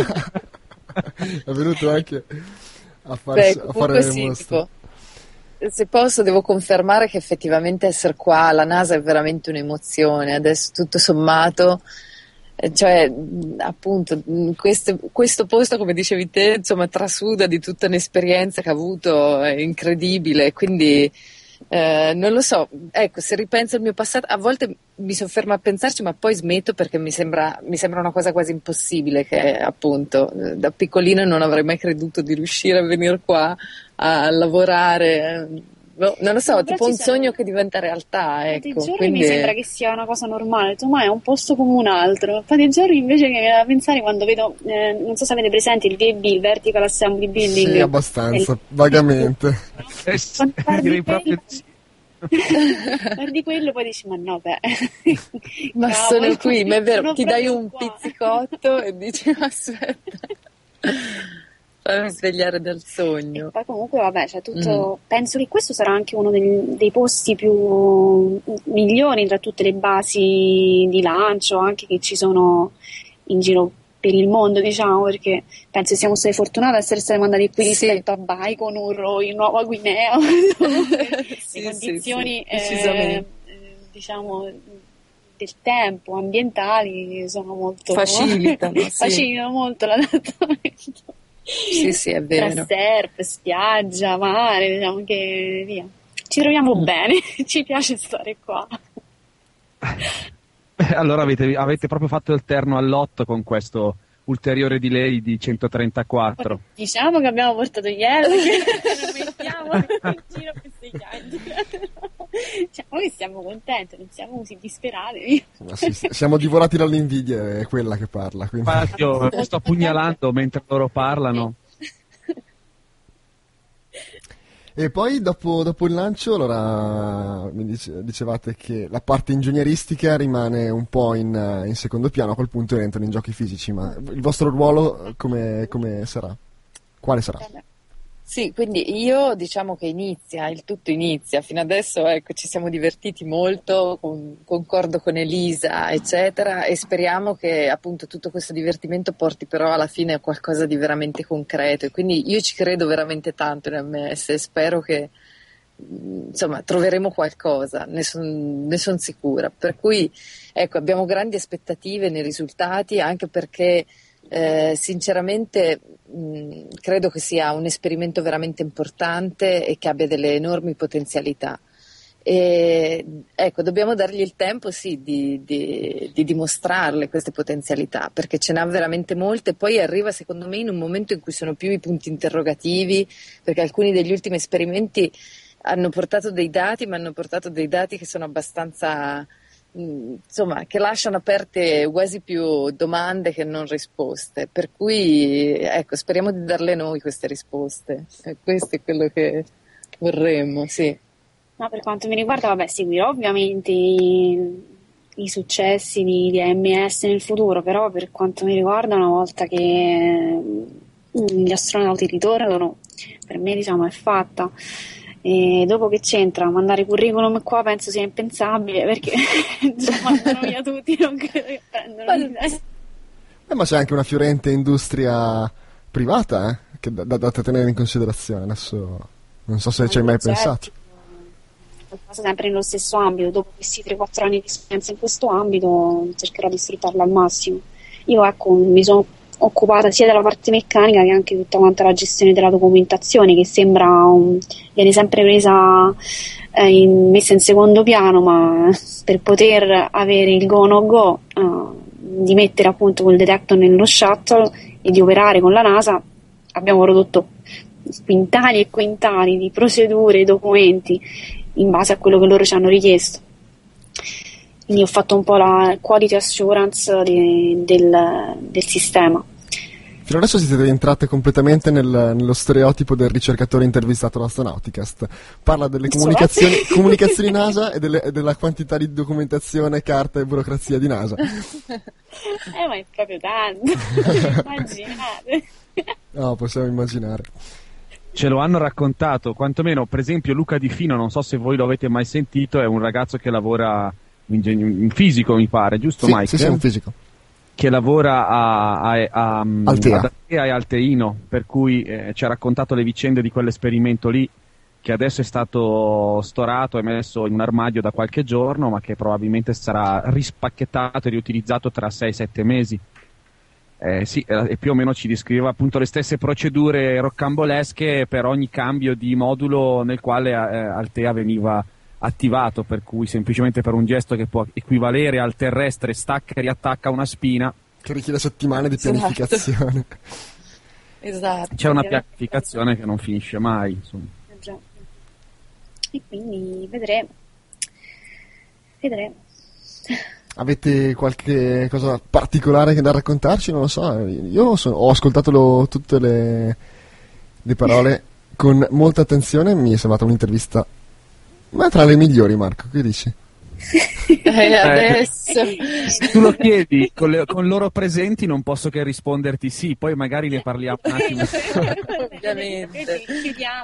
È venuto anche... a, farsi, Beh, a fare sì, le mostre. Tipo, se posso devo confermare che effettivamente essere qua alla NASA è veramente un'emozione, adesso tutto sommato, cioè appunto questo, questo posto, come dicevi te, insomma trasuda di tutta un'esperienza che ha avuto, è incredibile, quindi eh, non lo so, ecco, se ripenso al mio passato a volte mi soffermo a pensarci, ma poi smetto perché mi sembra, mi sembra una cosa quasi impossibile, che appunto da piccolina non avrei mai creduto di riuscire a venire qua a lavorare, no, non lo so, no, tipo un sogno sono... che diventa realtà, ecco. Dei giorni quindi... mi sembra che sia una cosa normale, tu ma è un posto come un altro, poi dei giorni invece che mi viene da pensare quando vedo, eh, non so se avete presente il V A B, il Vertical Assembly Building. Sì, abbastanza, il... vagamente. Eh, sì, direi proprio sì. Guardi quello, poi dici ma no beh ma no, sono qui, ma è vero, ti dai un qua. pizzicotto e dici aspetta, fammi svegliare dal sogno. E poi comunque vabbè, cioè tutto, mm. penso che questo sarà anche uno dei, dei posti più migliori tra tutte le basi di lancio anche che ci sono in giro per il mondo, diciamo, perché penso che siamo stati fortunati ad essere stati mandati qui rispetto sì. a Baikonur in Nuova Guinea, sì, le condizioni sì, sì. Eh, diciamo del tempo, ambientali sono molto facilitano, sì. facilitano molto l'adattamento. Sì, sì, è vero. Tra surf, spiaggia, mare, diciamo che via. Ci troviamo mm. bene, ci piace stare qua. Allora avete, avete proprio fatto il terno all'otto con questo ulteriore delay di centotrentaquattro. Diciamo che abbiamo portato gli aerei, che non mettiamo in giro questi viaggi. Cioè, noi siamo contenti, non siamo così disperati. Ma sì, siamo divorati dall'invidia, è quella che parla. Quindi. Infatti io sto pugnalando mentre loro parlano. E poi dopo, dopo il lancio, allora mi dice, dicevate che la parte ingegneristica rimane un po' in, in secondo piano, a quel punto entrano in giochi fisici, ma il vostro ruolo come, come sarà? Quale sarà? Sì, quindi io diciamo che inizia, il tutto inizia, fino adesso ecco, ci siamo divertiti molto, con, concordo con Elisa eccetera e speriamo che appunto tutto questo divertimento porti però alla fine a qualcosa di veramente concreto e quindi io ci credo veramente tanto in M S e spero che insomma troveremo qualcosa, ne sono son sicura, per cui ecco, abbiamo grandi aspettative nei risultati, anche perché eh, sinceramente mh, credo che sia un esperimento veramente importante e che abbia delle enormi potenzialità. E, ecco, dobbiamo dargli il tempo sì di, di, di dimostrarle queste potenzialità, perché ce n'ha veramente molte. Poi arriva secondo me in un momento in cui sono più i punti interrogativi, perché alcuni degli ultimi esperimenti hanno portato dei dati, ma hanno portato dei dati che sono abbastanza, insomma, che lasciano aperte quasi più domande che non risposte, per cui ecco, speriamo di darle noi queste risposte, e questo è quello che vorremmo, sì. No, per quanto mi riguarda, vabbè, seguirò ovviamente i, i successi di, di A M S nel futuro, però per quanto mi riguarda, una volta che gli astronauti ritornano, per me diciamo è fatta. E dopo che c'entra mandare curriculum qua penso sia impensabile, perché già mandano via tutti, non credo che prendano via. Eh, ma c'è anche una fiorente industria privata eh, che da, da, da tenere in considerazione. Adesso non so se ci hai mai certo. pensato. Sempre nello stesso ambito, dopo questi tre quattro anni di esperienza in questo ambito cercherò di sfruttarlo al massimo. Io ecco mi sono occupata sia della parte meccanica che anche tutta quanta la gestione della documentazione, che sembra un, viene sempre presa eh, in, messa in secondo piano, ma per poter avere il go no go uh, di mettere appunto quel detector nello shuttle e di operare con la NASA abbiamo prodotto quintali e quintali di procedure e documenti in base a quello che loro ci hanno richiesto. Quindi ho fatto un po' la quality assurance di, del, del sistema. Fino adesso siete rientrate completamente nel, nello stereotipo del ricercatore intervistato da Astronauticast. Parla delle comunicazioni, comunicazioni NASA e, delle, e della quantità di documentazione, carta e burocrazia di NASA. Eh, ma è proprio tanto. Immaginate. No, possiamo immaginare. Ce lo hanno raccontato, quantomeno, per esempio Luca Di Fino, non so se voi lo avete mai sentito, è un ragazzo che lavora in, in fisico, mi pare, giusto sì, Mike? Sì, sì, un fisico. Che lavora a, a, a, Altea. ad Altea e Alteino, per cui eh, ci ha raccontato le vicende di quell'esperimento lì, che adesso è stato storato e messo in un armadio da qualche giorno, ma che probabilmente sarà rispacchettato e riutilizzato tra sei sette mesi. Eh, sì, e più o meno ci descriveva appunto le stesse procedure roccambolesche per ogni cambio di modulo nel quale eh, Altea veniva attivato, per cui semplicemente per un gesto che può equivalere al terrestre stacca e riattacca una spina, che richiede settimane di pianificazione. Esatto. C'è una pianificazione che non finisce mai, insomma. E quindi vedremo vedremo Avete qualche cosa particolare da raccontarci? Non lo so, io so, ho ascoltato lo, tutte le, le parole con molta attenzione, mi è sembrata un'intervista ma tra le migliori, Marco, che dici? Eh, adesso se tu lo chiedi con, le, con loro presenti non posso che risponderti sì, poi magari ne parliamo un attimo. Ovviamente. Chiudiamo.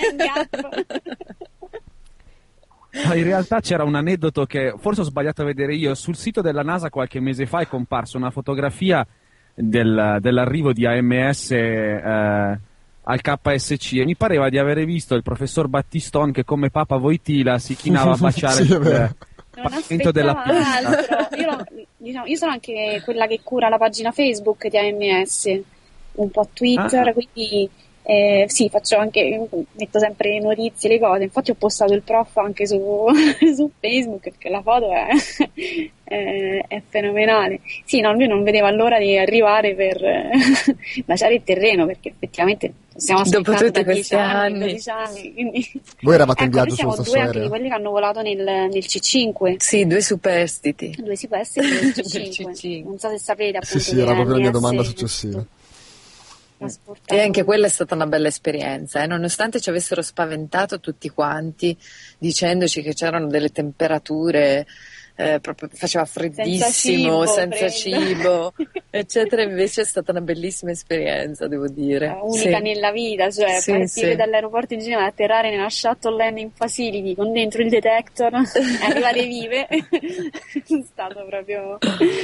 Eh. In realtà c'era un aneddoto che forse ho sbagliato a vedere io. Sul sito della NASA qualche mese fa è comparsa una fotografia del, dell'arrivo di A M S eh, al K S C e mi pareva di avere visto il professor Battiston che come Papa Voitila si chinava a baciare sì, il pavimento della pista. Io, diciamo, io sono anche quella che cura la pagina Facebook di A M S, un po' Twitter, ah. quindi eh, sì, faccio anche, metto sempre le notizie, le cose. Infatti ho postato il prof anche su, su Facebook perché la foto è, è, è fenomenale. Sì, no, lui non vedeva l'ora di arrivare per baciare il terreno, perché effettivamente stiamo aspettando dopo tutti da questi anni, dodici anni quindi... Voi eravate ecco, in viaggio siamo sullo due stesso anche aereo? di quelli che hanno volato nel, nel C cinque. Sì, due superstiti. Due superstiti nel C cinque. C cinque. Non so se sapete appunto. Sì, sì, era proprio la mia A M S domanda successiva. E anche quella è stata una bella esperienza, eh? Nonostante ci avessero spaventato tutti quanti dicendoci che c'erano delle temperature eh, proprio faceva freddissimo, senza cibo, senza cibo eccetera, invece è stata una bellissima esperienza, devo dire. Unica sì. nella vita, cioè sì, partire sì. dall'aeroporto di Ginevra, atterrare nella shuttle landing facility con dentro il detector e arrivare vive è stato proprio...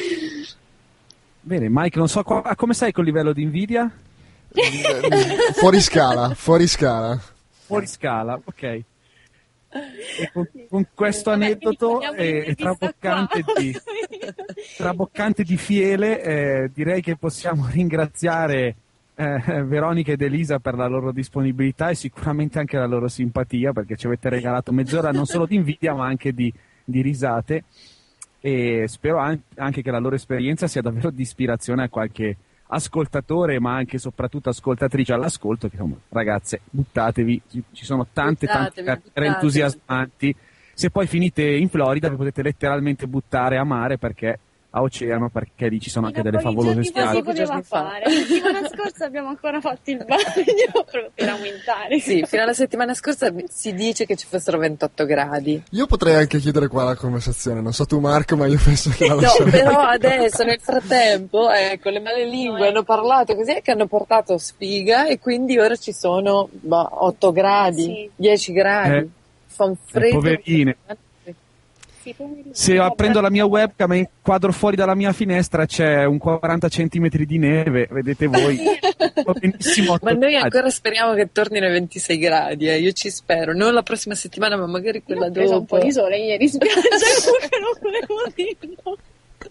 Bene, Mike, non so qua, come sei col livello di invidia? fuori scala, fuori scala. Fuori scala, ok. E con, con questo Vabbè, aneddoto quindi eh, parliamo di traboccante, intervista di, qua. traboccante di fiele, eh, direi che possiamo ringraziare eh, Veronica ed Elisa per la loro disponibilità e sicuramente anche la loro simpatia, perché ci avete regalato mezz'ora non solo di invidia ma anche di, di risate, e spero an- anche che la loro esperienza sia davvero di ispirazione a qualche ascoltatore ma anche e soprattutto ascoltatrice all'ascolto, che insomma, ragazze, buttatevi, ci, ci sono tante Buttatevi, tante buttatevi. entusiasmanti. Se poi finite in Florida vi potete letteralmente buttare a mare, perché a oceano, perché lì ci sono anche delle favolose Giorni fa si spiagge. poteva Giorni fa. fare. La settimana scorsa abbiamo ancora fatto il bagno proprio per aumentare. Sì, fino alla settimana scorsa si dice che ci fossero ventotto gradi. Io potrei anche chiudere qua la conversazione, non so tu Marco, ma io penso che la No, lascerei. però adesso nel frattempo, ecco, le male lingue No, eh. hanno parlato così che hanno portato sfiga e quindi ora ci sono boh, otto gradi, Sì. dieci gradi. Eh, Fa un freddo. poverine. Sì, poverino. Se No, prendo la mia però- webcam e inquadro fuori dalla mia finestra c'è un quaranta centimetri di neve, vedete voi. Va benissimo. Ma noi ancora speriamo che tornino ai ventisei gradi, eh. Io ci spero, non la prossima settimana, ma magari quella Io ho preso un dopo. po' di sole ieri in spiaggia, comunque non volevo dirlo.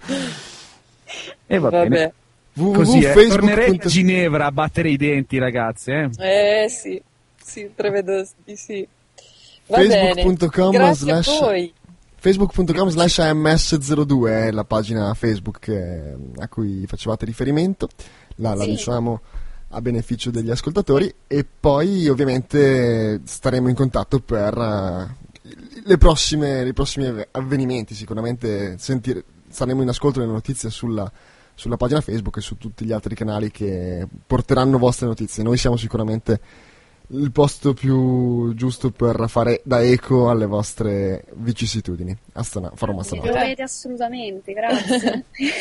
E va bene. Vabbè. Così è. www.facebook Tornerei a punto- Ginevra a battere i denti, ragazze. Eh. Eh sì, sì, prevedo di sì. Va bene, facebook punto com grazie slash a voi. facebook punto com slash A M S zero due è la pagina Facebook che- a cui facevate riferimento, la, la Sì. diciamo a beneficio degli ascoltatori, e poi ovviamente staremo in contatto per eh, le prossime, i prossimi avvenimenti. Sicuramente sentire, saremo in ascolto delle notizie sulla, sulla pagina Facebook e su tutti gli altri canali che porteranno vostre notizie. Noi siamo sicuramente il posto più giusto per fare da eco alle vostre vicissitudini. Astana, farò Mi astronauta. dovete assolutamente, grazie.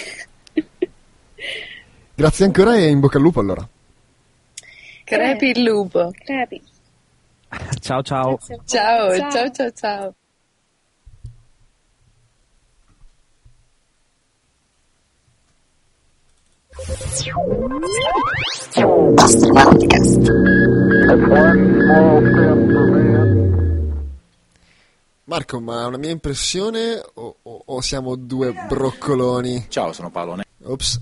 Grazie ancora e in bocca al lupo allora. Crepi il lupo. Crepi. Ciao ciao. Grazie a voi. Ciao, ciao, ciao, ciao. Marco, ma è una mia impressione o, o- o siamo due broccoloni? Ciao, sono Paolone. Ops.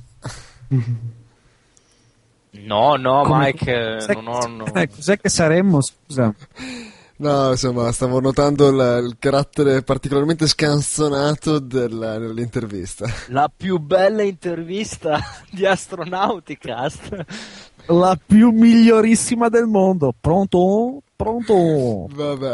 No, no, Come- Mike, eh, Cos'è, non ho... no. eh, cos'è che saremmo, scusa? No, insomma, stavo notando il, il carattere particolarmente scanzonato della- dell'intervista. La più bella intervista di Astronauticast. La più migliorissima del mondo. Pronto? Pronto? Vabbè.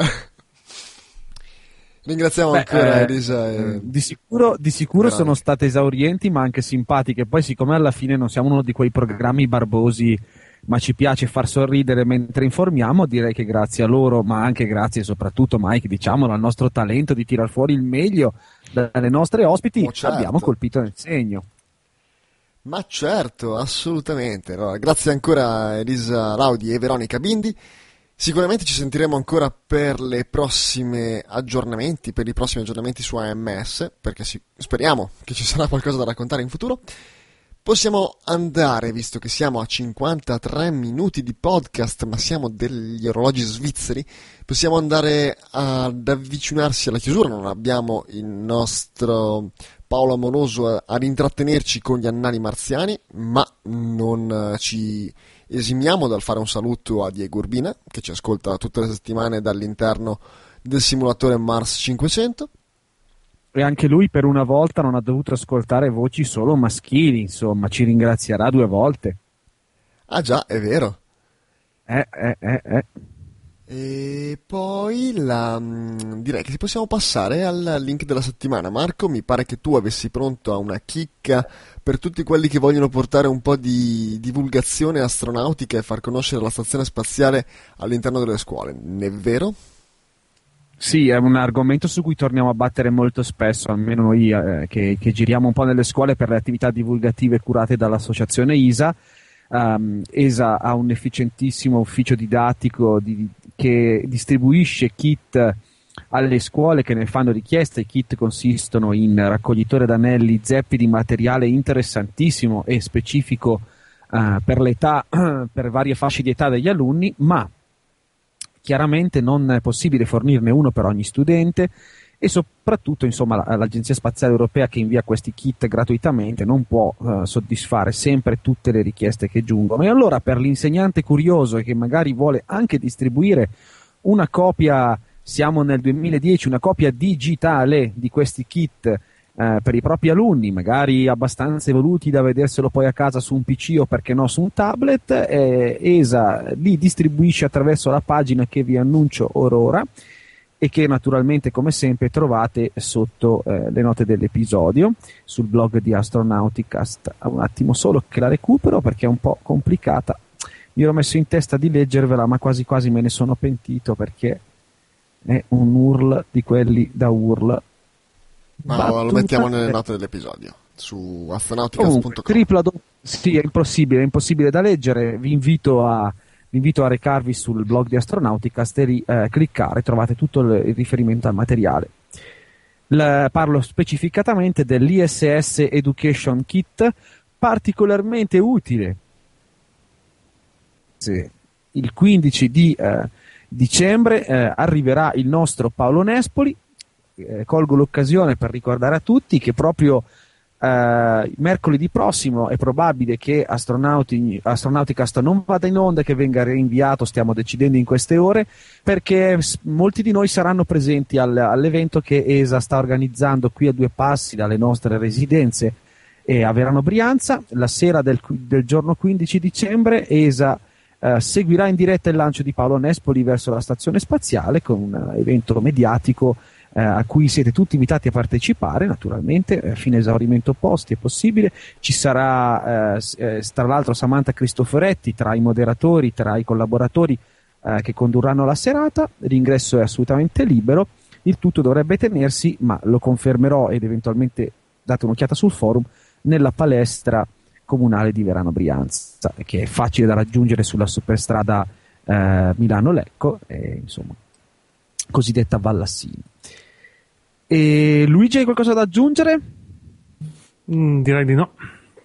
Ringraziamo Beh, ancora eh, Elisa e... Di sicuro, di sicuro Veronica. sono state esaurienti ma anche simpatiche. Poi siccome alla fine non siamo uno di quei programmi barbosi, ma ci piace far sorridere mentre informiamo, direi che grazie a loro, ma anche grazie soprattutto, Mike, diciamolo, al nostro talento di tirar fuori il meglio dalle nostre ospiti, Oh, certo. abbiamo colpito nel segno. Ma certo, assolutamente. Allora, grazie ancora a Elisa Laudi e Veronica Bindi. Sicuramente ci sentiremo ancora per le prossime aggiornamenti, per i prossimi aggiornamenti su A M S, perché si- speriamo che ci sarà qualcosa da raccontare in futuro. Possiamo andare, visto che siamo a cinquantatré minuti di podcast, ma siamo degli orologi svizzeri, possiamo andare ad avvicinarsi alla chiusura. Non abbiamo il nostro Paolo Amoroso a- ad intrattenerci con gli annali marziani, ma non eh, ci esimiamo dal fare un saluto a Diego Urbina, che ci ascolta tutte le settimane dall'interno del simulatore Mars cinquecento. E anche lui per una volta non ha dovuto ascoltare voci solo maschili, insomma, ci ringrazierà due volte. Ah già, è vero. Eh, eh, eh, eh. E poi la, mh, direi che possiamo passare al link della settimana. Marco, mi pare che tu avessi pronto a una chicca per tutti quelli che vogliono portare un po' di divulgazione astronautica e far conoscere la stazione spaziale all'interno delle scuole. Ne è vero? Sì, è un argomento su cui torniamo a battere molto spesso, almeno noi eh, che, che giriamo un po' nelle scuole per le attività divulgative curate dall'associazione I S A. Um, E S A ha un efficientissimo ufficio didattico di, che distribuisce kit alle scuole che ne fanno richiesta. I kit consistono in raccoglitore d'anelli, zeppi di materiale interessantissimo e specifico uh, per l'età, per varie fasce di età degli alunni, ma Chiaramente non è possibile fornirne uno per ogni studente e soprattutto insomma l'Agenzia Spaziale Europea che invia questi kit gratuitamente non può uh, soddisfare sempre tutte le richieste che giungono, e allora per l'insegnante curioso e che magari vuole anche distribuire una copia, siamo nel duemiladieci, una copia digitale di questi kit Uh, per i propri alunni, magari abbastanza evoluti da vederselo poi a casa su un P C o perché no su un tablet, eh, E S A li distribuisce attraverso la pagina che vi annuncio or ora e che naturalmente come sempre trovate sotto eh, le note dell'episodio sul blog di Astronauticast. Un attimo solo che la recupero perché è un po' complicata, mi ero messo in testa di leggervela ma quasi quasi me ne sono pentito perché è un U R L di quelli da U R L. Ma no, lo mettiamo nelle note dell'episodio su astronauticast punto com. Tripla do- sì, è impossibile, è impossibile da leggere. Vi invito a, vi invito a recarvi sul blog di Astronauticast e lì, eh, cliccare, trovate tutto il, il riferimento al materiale. La, parlo specificatamente dell'I S S Education Kit, particolarmente utile. Sì. Il quindici di eh, dicembre eh, arriverà il nostro Paolo Nespoli. Eh, colgo l'occasione per ricordare a tutti che proprio eh, mercoledì prossimo è probabile che Astronauti, Astronauticast non vada in onda, che venga rinviato, stiamo decidendo in queste ore, perché s- molti di noi saranno presenti al, all'evento che E S A sta organizzando qui a due passi dalle nostre residenze e a Verano Brianza. La sera del, del giorno quindici dicembre E S A eh, seguirà in diretta il lancio di Paolo Nespoli verso la stazione spaziale con un evento mediatico Eh, a cui siete tutti invitati a partecipare, naturalmente, eh, fino a esaurimento posti è possibile. Ci sarà eh, eh, tra l'altro Samantha Cristoforetti tra i moderatori, tra i collaboratori eh, che condurranno la serata. L'ingresso è assolutamente libero, il tutto dovrebbe tenersi, ma lo confermerò ed eventualmente date un'occhiata sul forum, nella palestra comunale di Verano Brianza, che è facile da raggiungere sulla superstrada eh, Milano-Lecco, e, insomma, cosiddetta Vallassina. E Luigi, hai qualcosa da aggiungere? Mm, direi di no.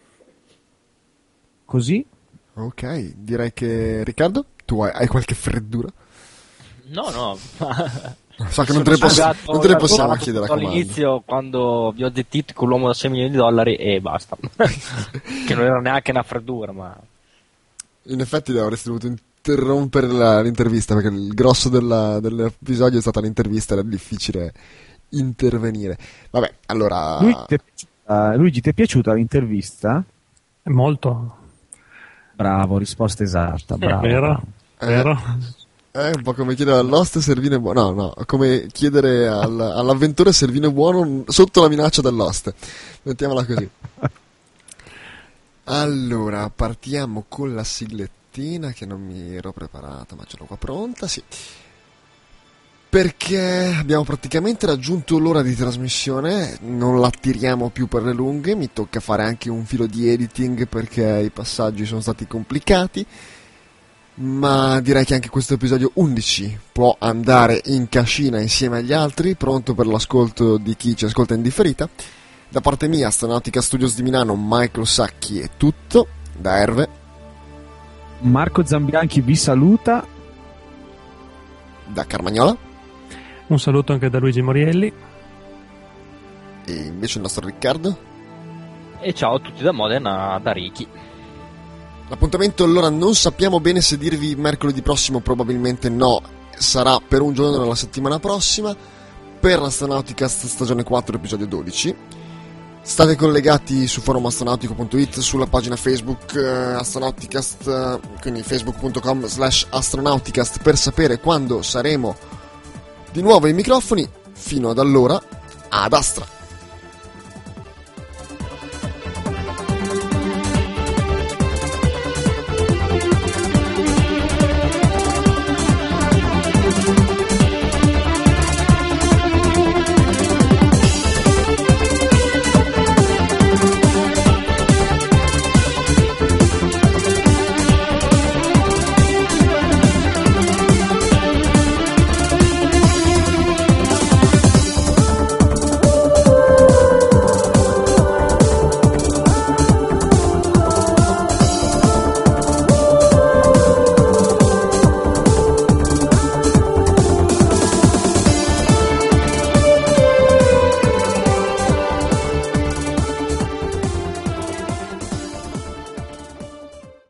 Così? Ok, direi che Riccardo, tu hai, hai qualche freddura? No, no. So che non te, posso, non te le possiamo chiedere a comando. All'inizio, quando vi ho dettito con l'uomo da sei milioni di dollari e basta. Che non era neanche una freddura, ma... In effetti avresti dovuto interrompere la, l'intervista, perché il grosso della, dell'episodio è stata l'intervista, era difficile intervenire. Vabbè, allora... Luigi, ti è piaciuta, Luigi, ti è piaciuta l'intervista? Molto. Bravo, risposta esatta, bravo. Vero? Eh, Vero? È un po' come chiedere all'oste se il vino è buono. No, no, come chiedere al, all'avventore se il vino è buono sotto la minaccia dell'oste. Mettiamola così. Allora, partiamo con la siglettina che non mi ero preparata, ma ce l'ho qua pronta, sì. Perché abbiamo praticamente raggiunto l'ora di trasmissione, non la tiriamo più per le lunghe, mi tocca fare anche un filo di editing perché i passaggi sono stati complicati, ma direi che anche questo episodio undici può andare in cascina insieme agli altri, pronto per l'ascolto di chi ci ascolta in differita. Da parte mia, Astronautica Studios di Milano, Michael Sacchi è tutto, da Erve. Marco Zambianchi vi saluta. Da Carmagnola. Un saluto anche da Luigi Morielli. E invece il nostro Riccardo. E ciao a tutti da Modena, da Ricky. L'appuntamento allora non sappiamo bene se dirvi mercoledì prossimo, probabilmente no, sarà per un giorno nella settimana prossima, per Astronauticast stagione quattro episodio dodici. State collegati su forum astronautico punto it, sulla pagina Facebook eh, Astronauticast, eh, quindi facebook punto com slash astronauticast, per sapere quando saremo di nuovo ai microfoni. Fino ad allora, ad Astra!